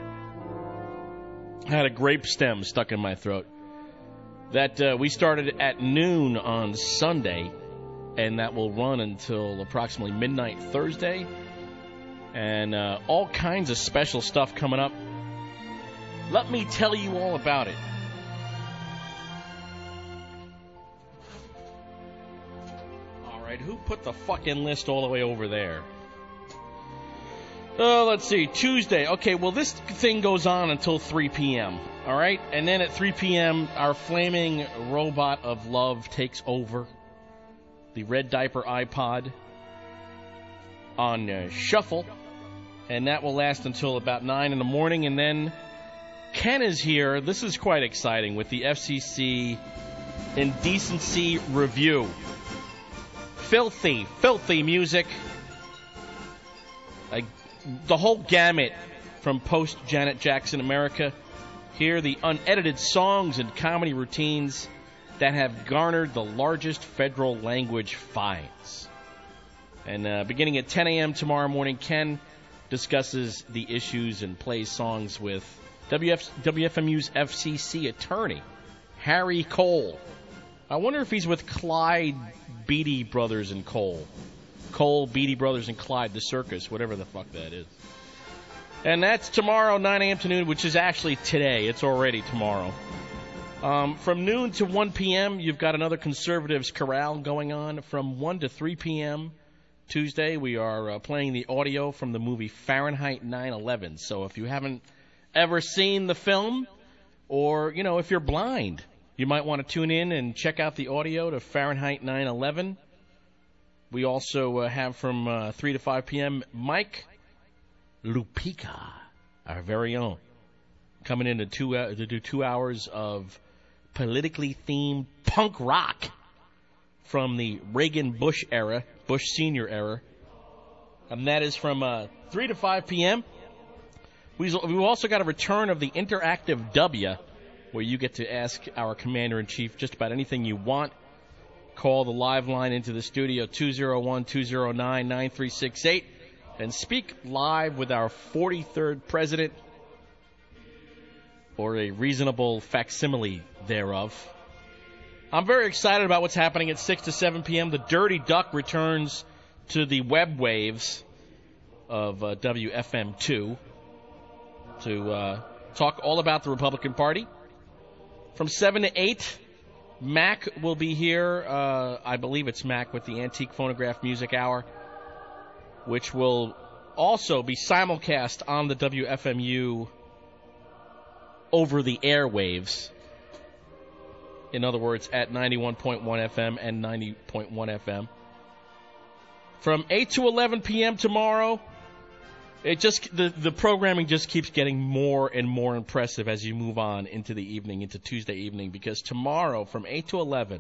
I had a grape stem stuck in my throat. That uh, we started at noon on Sunday, and that will run until approximately midnight Thursday. And uh, all kinds of special stuff coming up. Let me tell you all about it. All right, who put the fucking list all the way over there? Oh, let's see. Tuesday. Okay, well, this thing goes on until three p.m., all right? And then at three p.m., our flaming robot of love takes over. The red diaper iPod on uh, shuffle. And that will last until about nine in the morning. And then Ken is here. This is quite exciting with the F C C Indecency Review. Filthy, filthy music. Like the whole gamut from post-Janet Jackson America. Here, the unedited songs and comedy routines that have garnered the largest federal language fines. And uh, beginning at ten a.m. tomorrow morning, Ken discusses the issues and plays songs with W F M U's F C C attorney, Harry Cole. I wonder if he's with Clyde Beatty Brothers and Cole. Cole, Beatty Brothers, and Clyde, the circus, whatever the fuck that is. And that's tomorrow, nine a.m. to noon, which is actually today. It's already tomorrow. Um, from noon to one p.m., you've got another Conservatives Corral going on. From one to three p.m. Tuesday, we are uh, playing the audio from the movie Fahrenheit nine eleven. So if you haven't ever seen the film, or, you know, if you're blind, you might want to tune in and check out the audio to Fahrenheit nine eleven. We also uh, have from uh, three to five p.m. Mike Lupica, our very own, coming in to, two, uh, to do two hours of politically themed punk rock from the Reagan-Bush era, Bush Senior era. And that is from uh, three to five p.m. We've also got a return of the Interactive W, where you get to ask our Commander-in-Chief just about anything you want. Call the live line into the studio, two zero one two zero nine nine three six eight, and speak live with our forty-third president, or a reasonable facsimile thereof. I'm very excited about what's happening at six to seven p.m. The Dirty Duck returns to the web waves of uh, W F M two to uh, talk all about the Republican Party. From seven to eight, Mac will be here. Uh, I believe it's Mac with the Antique Phonograph Music Hour, which will also be simulcast on the W F M U over the airwaves. In other words, at ninety-one point one F M and ninety point one F M. From eight to eleven p.m. tomorrow, it just the, the programming just keeps getting more and more impressive as you move on into the evening, into Tuesday evening, because tomorrow from eight to eleven,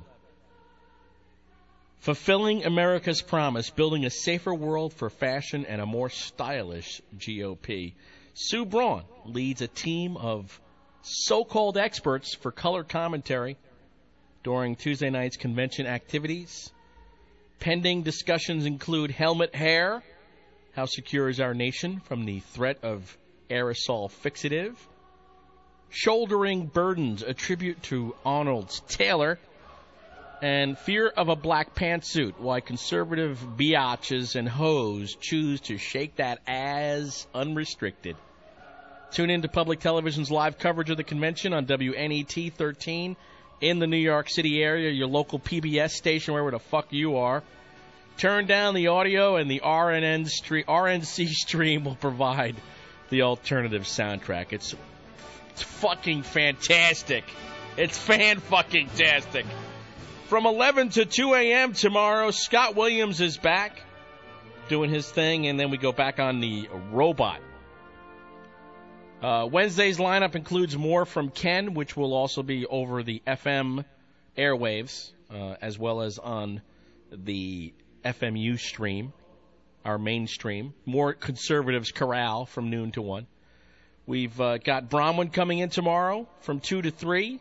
fulfilling America's promise, building a safer world for fashion and a more stylish G O P. Sue Braun leads a team of so-called experts for color commentary during Tuesday night's convention activities. Pending discussions include helmet hair, how secure is our nation from the threat of aerosol fixative, shouldering burdens, a tribute to Arnold Taylor, and fear of a black pantsuit, why conservative biatches and hoes choose to shake that ass unrestricted. Tune in to Public Television's live coverage of the convention on W N E T thirteen in the New York City area, your local P B S station, wherever the fuck you are. Turn down the audio, and the R N N stream, R N C stream will provide the alternative soundtrack. It's, it's fucking fantastic. It's fan-fucking-tastic. From eleven to two a.m. tomorrow, Scott Williams is back doing his thing, and then we go back on the robot. Uh, Wednesday's lineup includes more from Ken, which will also be over the F M airwaves, uh, as well as on the F M U stream, our mainstream. More Conservatives Corral from noon to one. We've uh, got Bronwyn coming in tomorrow from two to three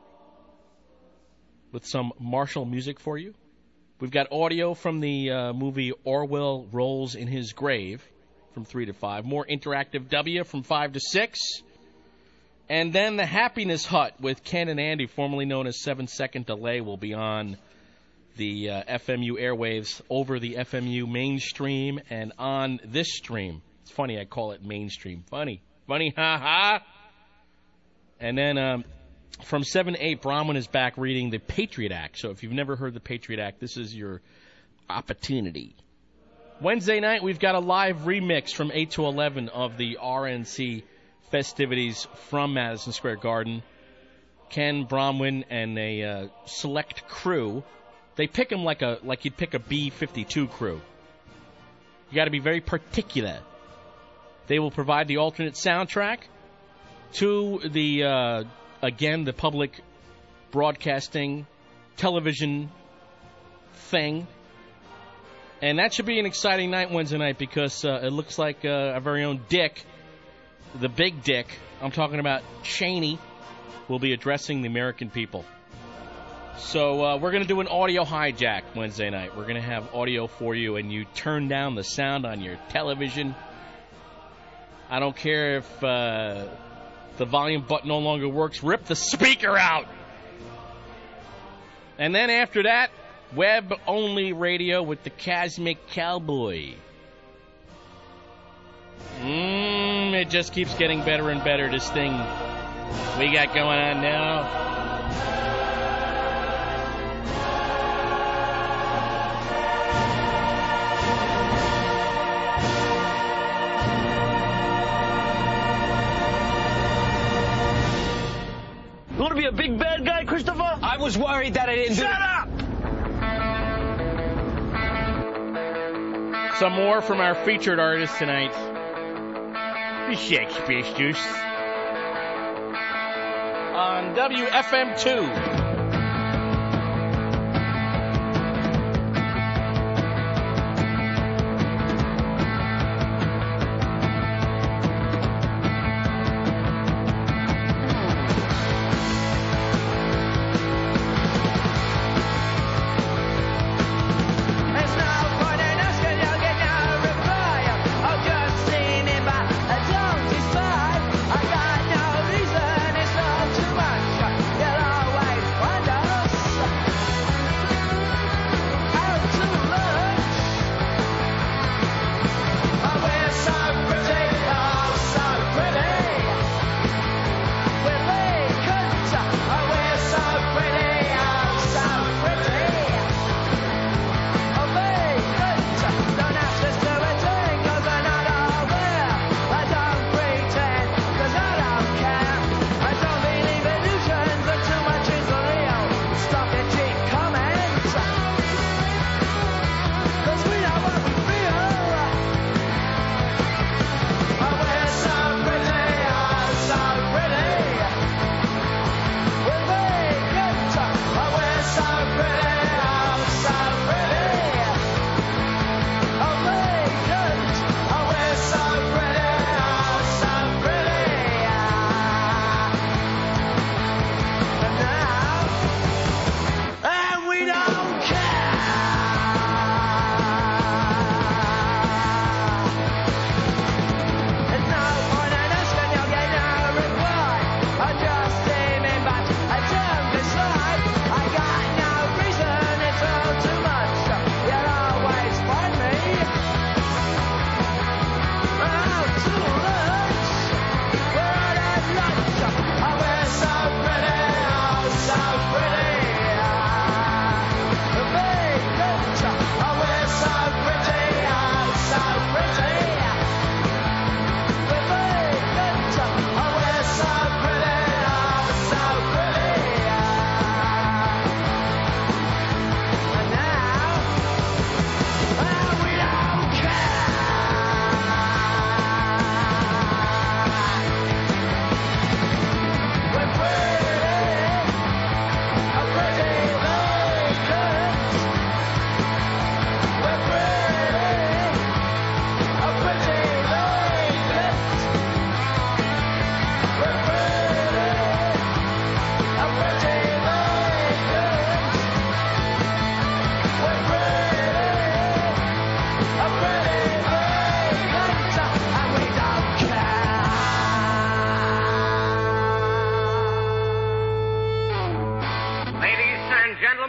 with some Marshall music for you. We've got audio from the uh, movie Orwell Rolls in His Grave from three to five. More Interactive W from five to six. And then the Happiness Hut with Ken and Andy, formerly known as seven second Delay, will be on the uh, F M U airwaves over the F M U mainstream and on this stream. It's funny I call it mainstream. Funny. Funny, ha-ha. And then um, from seven to eight, Bronwyn is back reading the Patriot Act. So if you've never heard the Patriot Act, this is your opportunity. Wednesday night, we've got a live remix from eight to eleven of the R N C festivities from Madison Square Garden. Ken, Bronwyn, and a uh, select crew. They pick them like a like you'd pick a B fifty-two crew. You got to be very particular. They will provide the alternate soundtrack to the, uh, again, the public broadcasting television thing. And that should be an exciting night Wednesday night because uh, it looks like uh, our very own Dick, the big Dick, I'm talking about Cheney, will be addressing the American people. So uh, we're going to do an audio hijack Wednesday night. We're going to have audio for you, and you turn down the sound on your television. I don't care if uh, the volume button no longer works. Rip the speaker out. And then after that, web-only radio with the Cosmic Cowboy. Mmm, it just keeps getting better and better, this thing we got going on now. You want to be a big bad guy, Christopher? I was worried that I didn't Shut do up! Some more from our featured artist tonight, the Shakespeare Juice, on W F M two. I got no reason, it's not too much. You'll always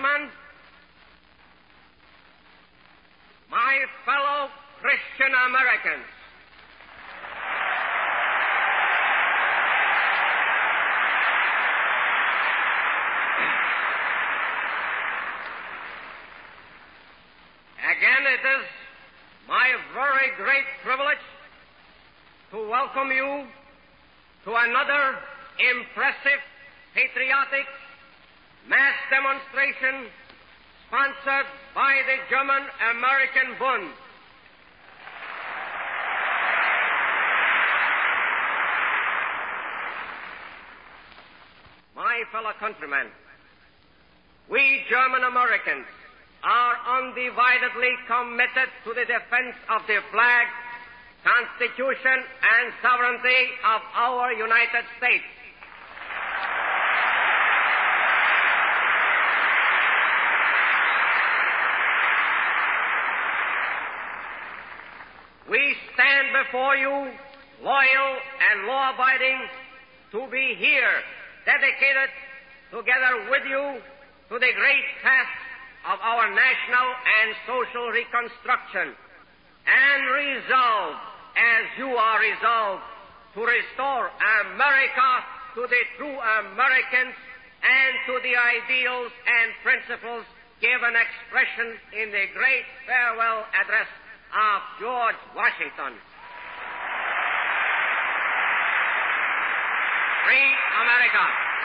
gentlemen, my fellow Christian Americans, again, it is my very great privilege to welcome you to another impressive, patriotic mass demonstration sponsored by the German-American Bund. My fellow countrymen, we German-Americans are undividedly committed to the defense of the flag, Constitution, and sovereignty of our United States. We stand before you, loyal and law-abiding, to be here, dedicated together with you to the great task of our national and social reconstruction, and resolved, as you are resolved, to restore America to the true Americans and to the ideals and principles given expression in the great farewell address of George Washington. Free America.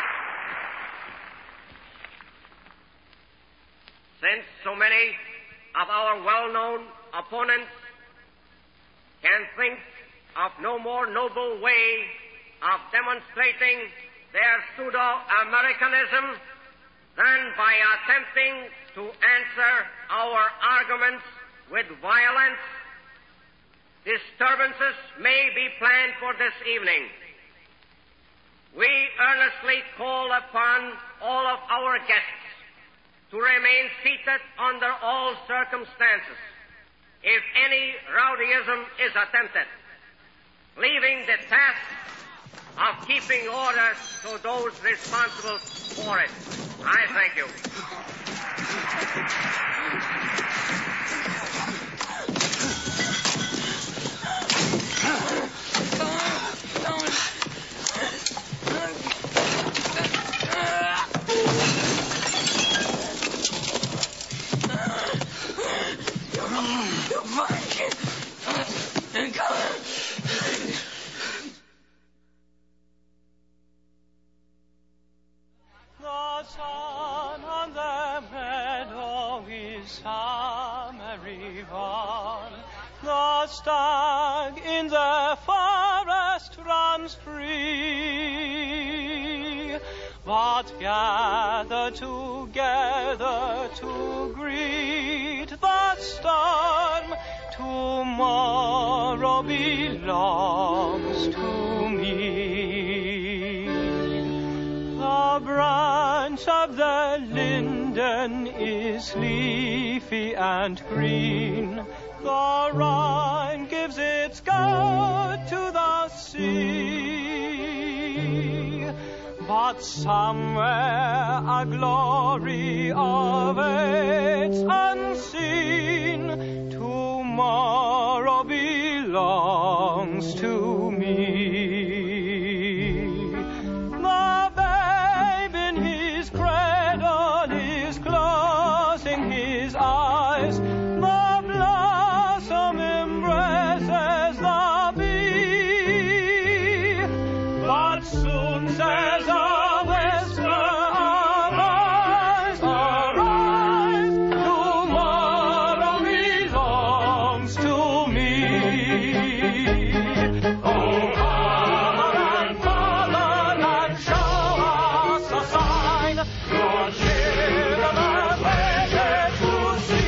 Since so many of our well-known opponents can think of no more noble way of demonstrating their pseudo-Americanism than by attempting to answer our arguments with violence, disturbances may be planned for this evening. We earnestly call upon all of our guests to remain seated under all circumstances if any rowdyism is attempted, leaving the task of keeping order to those responsible for it. I thank you. The sun on the meadow is summery warm. The stag in the forest runs free. But gather together to greet the storm. Tomorrow belongs to me. The branch of the linden is leafy and green. The Rhine gives its gold to the sea. But somewhere a glory awaits unseen. Tomorrow belongs to me. The babe in his cradle is closing his eyes. The blossom embraces the bee. But soon says a whisper, arise, arise, tomorrow belongs to me. Oh, mother and father, and show us a sign. Lord, cheer the faces to see.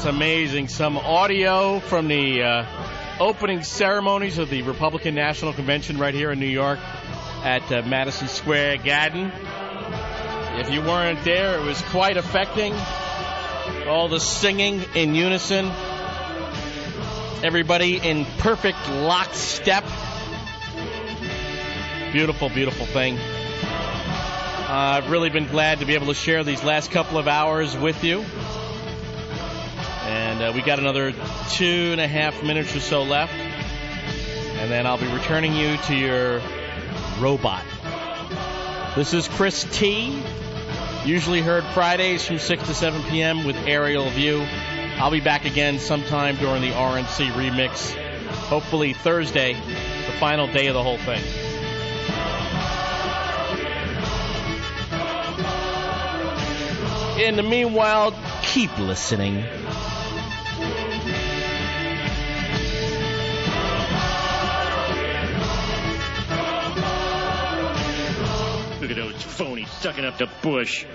That's amazing. Some audio from the uh, opening ceremonies of the Republican National Convention right here in New York at uh, Madison Square Garden. If you weren't there, it was quite affecting. All the singing in unison. Everybody in perfect lockstep. Beautiful, beautiful thing. Uh, I've really been glad to be able to share these last couple of hours with you. And uh, we got another two and a half minutes or so left. And then I'll be returning you to your robot. This is Chris T. Usually heard Fridays from six to seven p.m. with Aerial View. I'll be back again sometime during the R N C remix. Hopefully Thursday, the final day of the whole thing. In the meanwhile, keep listening. Look at those phonies sucking up the bush.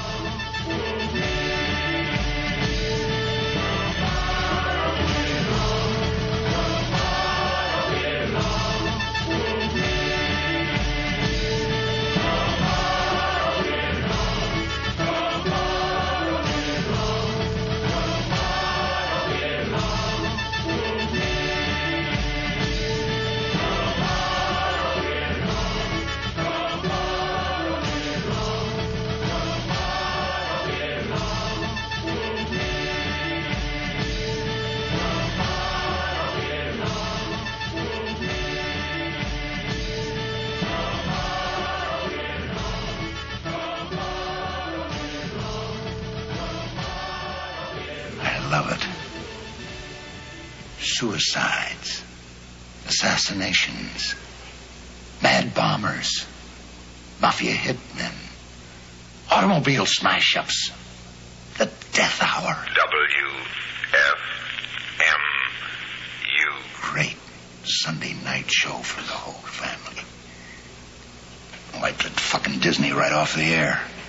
Suicides, assassinations, mad bombers, mafia hitmen, automobile smash-ups, the death hour. W F M U. Great Sunday night show for the whole family. Wiped at fucking Disney right off the air.